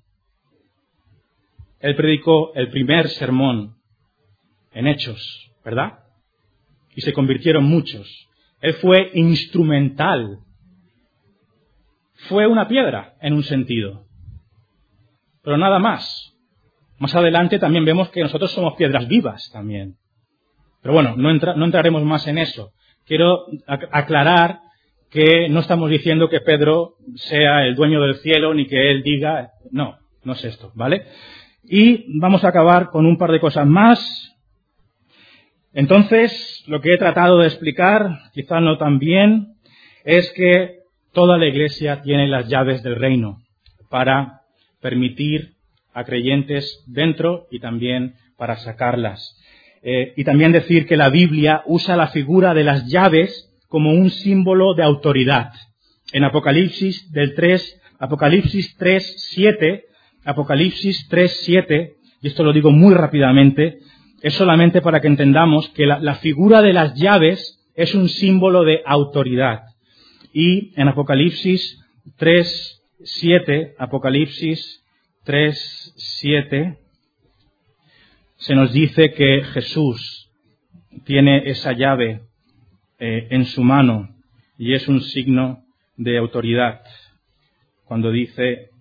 Él predicó el primer sermón en Hechos, ¿verdad? Y se convirtieron muchos. Él fue instrumental. Fue una piedra, en un sentido. Pero nada más. Más adelante también vemos que nosotros somos piedras vivas también. Pero bueno, no, entra, no entraremos más en eso. Quiero aclarar que no estamos diciendo que Pedro sea el dueño del cielo ni que él diga... No, no es esto, ¿vale? Y vamos a acabar con un par de cosas más. Entonces, lo que he tratado de explicar, quizá no tan bien, es que toda la Iglesia tiene las llaves del reino para permitir a creyentes dentro y también para sacarlas. Eh, y también decir que la Biblia usa la figura de las llaves como un símbolo de autoridad. En Apocalipsis del tres, Apocalipsis tres, siete, Apocalipsis tres, siete, y esto lo digo muy rápidamente, es solamente para que entendamos que la, la figura de las llaves es un símbolo de autoridad. Y en Apocalipsis tres siete, Apocalipsis tres siete, se nos dice que Jesús tiene esa llave eh, en su mano y es un signo de autoridad. Cuando dice,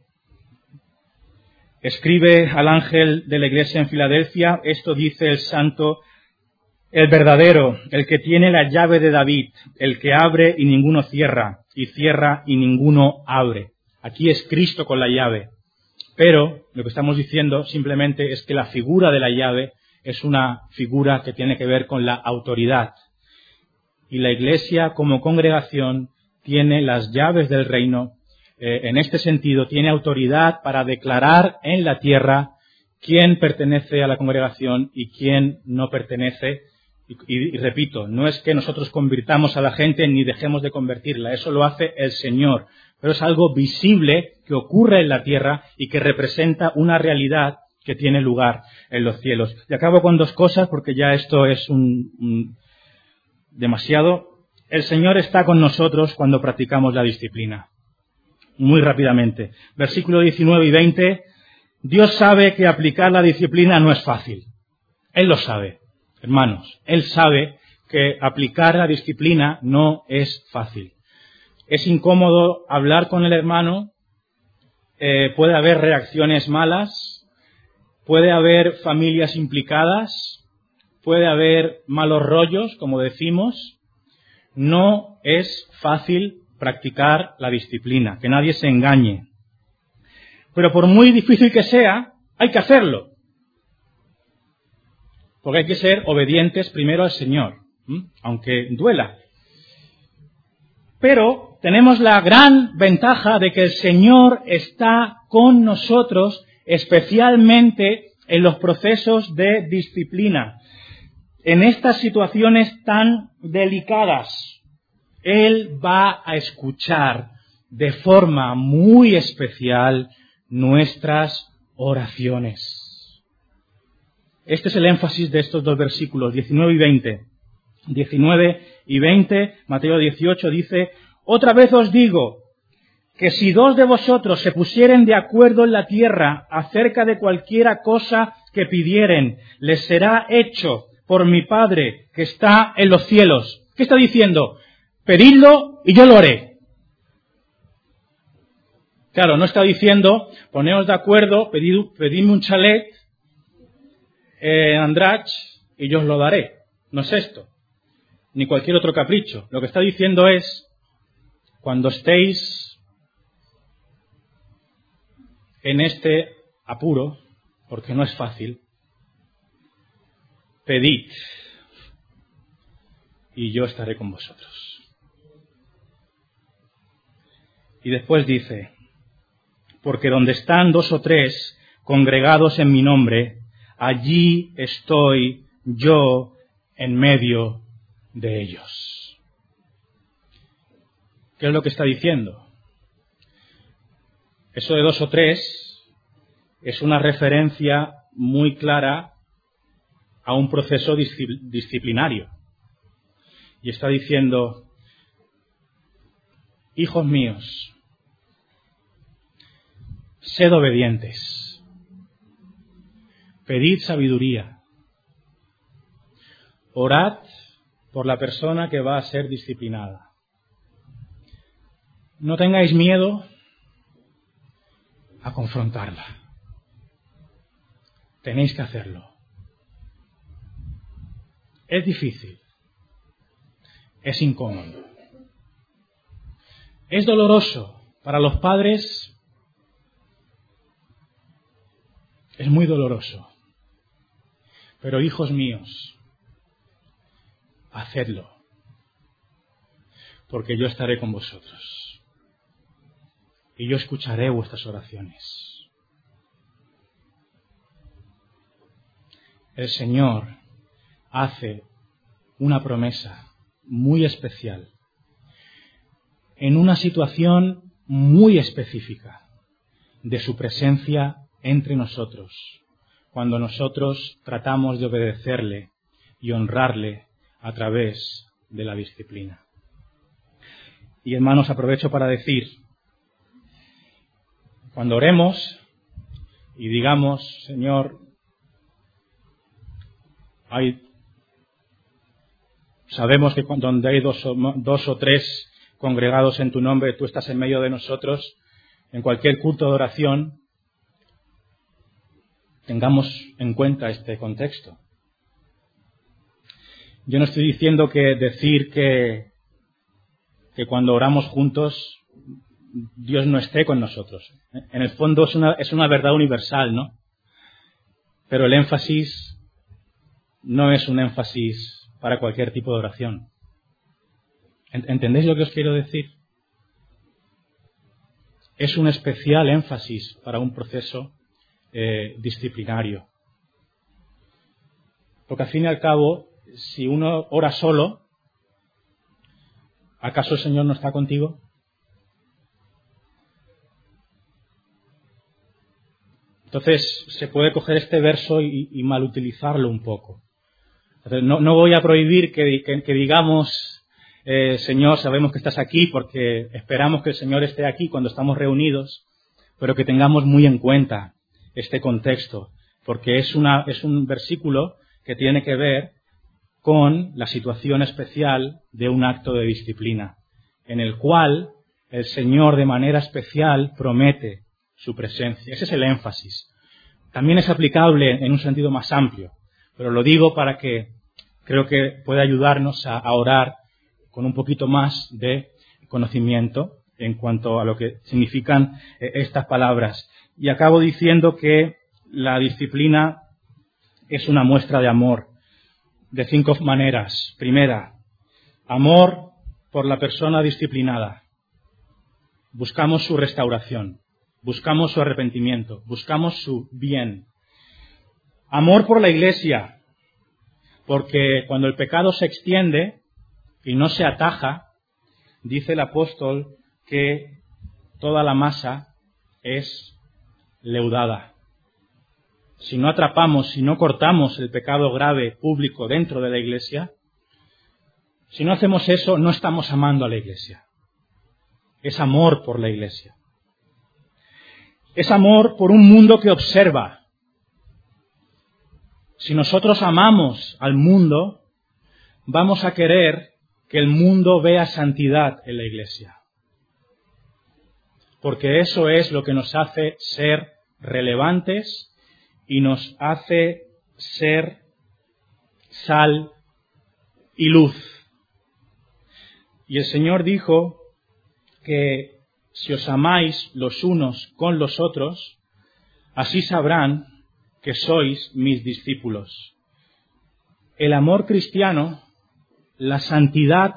escribe al ángel de la iglesia en Filadelfia, esto dice el santo, el verdadero, el que tiene la llave de David, el que abre y ninguno cierra, y cierra y ninguno abre. Aquí es Cristo con la llave. Pero lo que estamos diciendo simplemente es que la figura de la llave es una figura que tiene que ver con la autoridad. Y la iglesia como congregación tiene las llaves del reino. Eh, en este sentido, tiene autoridad para declarar en la tierra quién pertenece a la congregación y quién no pertenece. Y, y, y repito, no es que nosotros convirtamos a la gente ni dejemos de convertirla, eso lo hace el Señor. Pero es algo visible que ocurre en la tierra y que representa una realidad que tiene lugar en los cielos. Y acabo con dos cosas porque ya esto es un, un demasiado. El Señor está con nosotros cuando practicamos la disciplina. Muy rápidamente. Versículo diecinueve y veinte. Dios sabe que aplicar la disciplina no es fácil. Él lo sabe, hermanos. Él sabe que aplicar la disciplina no es fácil. Es incómodo hablar con el hermano, eh, puede haber reacciones malas, puede haber familias implicadas, puede haber malos rollos, como decimos. No es fácil practicar la disciplina, que nadie se engañe. Pero por muy difícil que sea, hay que hacerlo. Porque hay que ser obedientes primero al Señor, ¿m? aunque duela. Pero tenemos la gran ventaja de que el Señor está con nosotros, especialmente en los procesos de disciplina. En estas situaciones tan delicadas, Él va a escuchar de forma muy especial nuestras oraciones. Este es el énfasis de estos dos versículos, diecinueve y veinte. diecinueve y veinte, Mateo dieciocho dice, otra vez os digo que si dos de vosotros se pusieren de acuerdo en la tierra acerca de cualquiera cosa que pidieren, les será hecho por mi Padre que está en los cielos. ¿Qué está diciendo? Pedidlo y yo lo haré. Claro, no está diciendo, poneos de acuerdo, pedid, pedidme un chalet en Andratx y yo os lo daré. No es esto, ni cualquier otro capricho. Lo que está diciendo es, cuando estéis en este apuro, porque no es fácil, pedid y yo estaré con vosotros. Y después dice, porque donde están dos o tres congregados en mi nombre, allí estoy yo en medio de ellos. ¿Qué es lo que está diciendo? Eso de dos o tres es una referencia muy clara a un proceso disciplinario. Y está diciendo, hijos míos, sed obedientes, pedid sabiduría, orad por la persona que va a ser disciplinada. No tengáis miedo a confrontarla. Tenéis que hacerlo. Es difícil. Es incómodo. Es doloroso. Para los padres es muy doloroso. Pero hijos míos, hacedlo. Porque yo estaré con vosotros. Y yo escucharé vuestras oraciones. El Señor hace una promesa muy especial en una situación muy específica de su presencia entre nosotros, cuando nosotros tratamos de obedecerle y honrarle a través de la disciplina. Y hermanos, aprovecho para decir, cuando oremos y digamos, Señor, hay, sabemos que donde hay dos o, dos o tres congregados en tu nombre, tú estás en medio de nosotros, en cualquier culto de oración, tengamos en cuenta este contexto. Yo no estoy diciendo que decir que, que cuando oramos juntos Dios no esté con nosotros. En el fondo es una, es una verdad universal, ¿no? Pero el énfasis no es un énfasis para cualquier tipo de oración. ¿Entendéis lo que os quiero decir? Es un especial énfasis para un proceso eh, disciplinario. Porque al fin y al cabo, si uno ora solo, ¿acaso el Señor no está contigo? Entonces, se puede coger este verso y, y malutilizarlo un poco. Entonces, no, no voy a prohibir que, que, que digamos, eh, Señor, sabemos que estás aquí porque esperamos que el Señor esté aquí cuando estamos reunidos, pero que tengamos muy en cuenta este contexto, porque es, una, es un versículo que tiene que ver con la situación especial de un acto de disciplina, en el cual el Señor de manera especial promete su presencia. Ese es el énfasis. También es aplicable en un sentido más amplio, pero lo digo para que creo que puede ayudarnos a, a orar con un poquito más de conocimiento en cuanto a lo que significan eh, estas palabras. Y acabo diciendo que la disciplina es una muestra de amor de cinco maneras. Primera, amor por la persona disciplinada. Buscamos su restauración. Buscamos su arrepentimiento, buscamos su bien. Amor por la Iglesia, porque cuando el pecado se extiende y no se ataja, dice el apóstol que toda la masa es leudada. Si no atrapamos, si no cortamos el pecado grave público dentro de la Iglesia, si no hacemos eso, no estamos amando a la Iglesia. Es amor por la Iglesia. Es amor por un mundo que observa. Si nosotros amamos al mundo, vamos a querer que el mundo vea santidad en la Iglesia. Porque eso es lo que nos hace ser relevantes y nos hace ser sal y luz. Y el Señor dijo que si os amáis los unos con los otros, así sabrán que sois mis discípulos. El amor cristiano, la santidad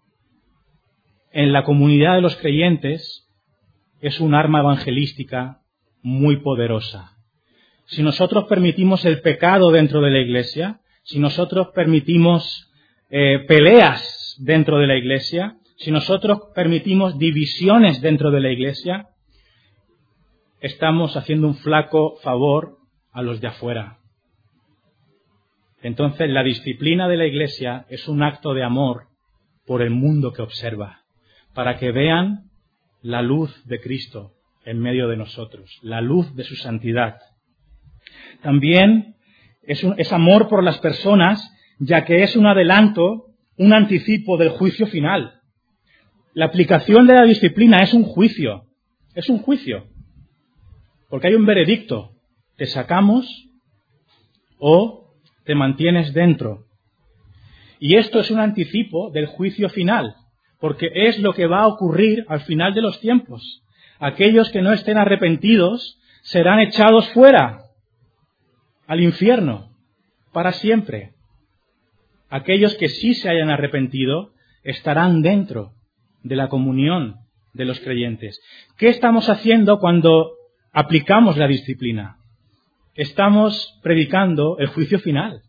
en la comunidad de los creyentes, es un arma evangelística muy poderosa. Si nosotros permitimos el pecado dentro de la Iglesia, si nosotros permitimos eh, peleas dentro de la Iglesia, si nosotros permitimos divisiones dentro de la Iglesia, estamos haciendo un flaco favor a los de afuera. Entonces, la disciplina de la Iglesia es un acto de amor por el mundo que observa, para que vean la luz de Cristo en medio de nosotros, la luz de su santidad. También es, un, es amor por las personas, ya que es un adelanto, un anticipo del juicio final. La aplicación de la disciplina es un juicio, es un juicio, porque hay un veredicto, te sacamos o te mantienes dentro. Y esto es un anticipo del juicio final, porque es lo que va a ocurrir al final de los tiempos. Aquellos que no estén arrepentidos serán echados fuera, al infierno, para siempre. Aquellos que sí se hayan arrepentido estarán dentro de la comunión de los creyentes. ¿Qué estamos haciendo cuando aplicamos la disciplina? Estamos predicando el juicio final.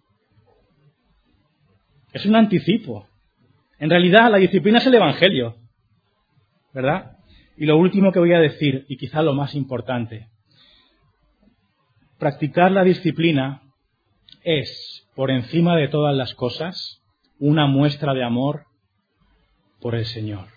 Es un anticipo. En realidad, la disciplina es el Evangelio, ¿verdad? Y lo último que voy a decir, y quizá lo más importante, Practicar la disciplina es, por encima de todas las cosas, una muestra de amor por el Señor.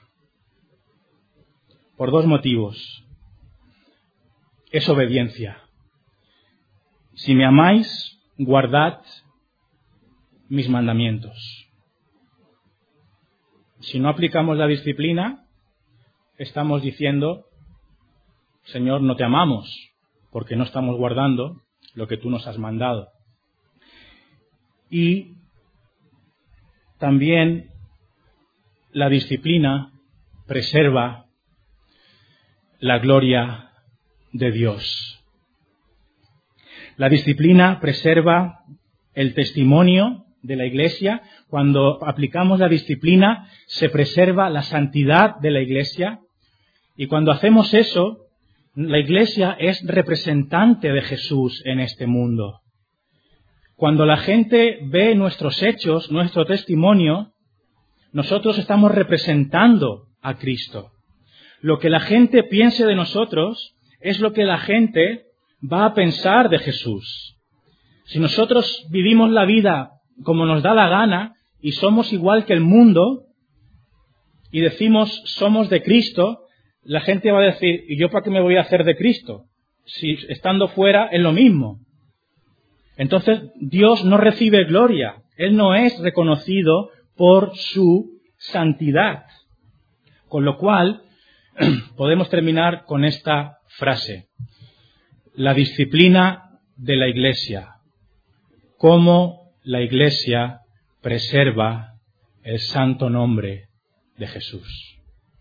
Por dos motivos. Es obediencia. Si me amáis, guardad mis mandamientos. Si no aplicamos la disciplina, estamos diciendo, Señor, no te amamos, porque no estamos guardando lo que tú nos has mandado. Y también la disciplina preserva la gloria de Dios. La disciplina preserva el testimonio de la Iglesia. Cuando aplicamos la disciplina, se preserva la santidad de la Iglesia. Y cuando hacemos eso, la Iglesia es representante de Jesús en este mundo. Cuando la gente ve nuestros hechos, nuestro testimonio, nosotros estamos representando a Cristo. Lo que la gente piense de nosotros es lo que la gente va a pensar de Jesús. Si nosotros vivimos la vida como nos da la gana y somos igual que el mundo y decimos somos de Cristo, la gente va a decir, ¿y yo para qué me voy a hacer de Cristo? Si estando fuera es lo mismo. Entonces Dios no recibe gloria. Él no es reconocido por su santidad. Con lo cual, podemos terminar con esta frase. La disciplina de la Iglesia. Cómo la Iglesia preserva el santo nombre de Jesús.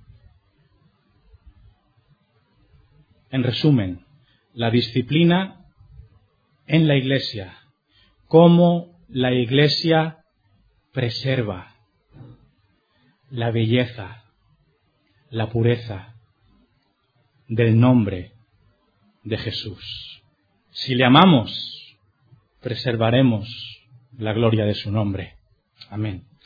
En resumen, la disciplina en la Iglesia. Cómo la Iglesia preserva la belleza, la pureza del nombre de Jesús. Si le amamos, preservaremos la gloria de su nombre. Amén.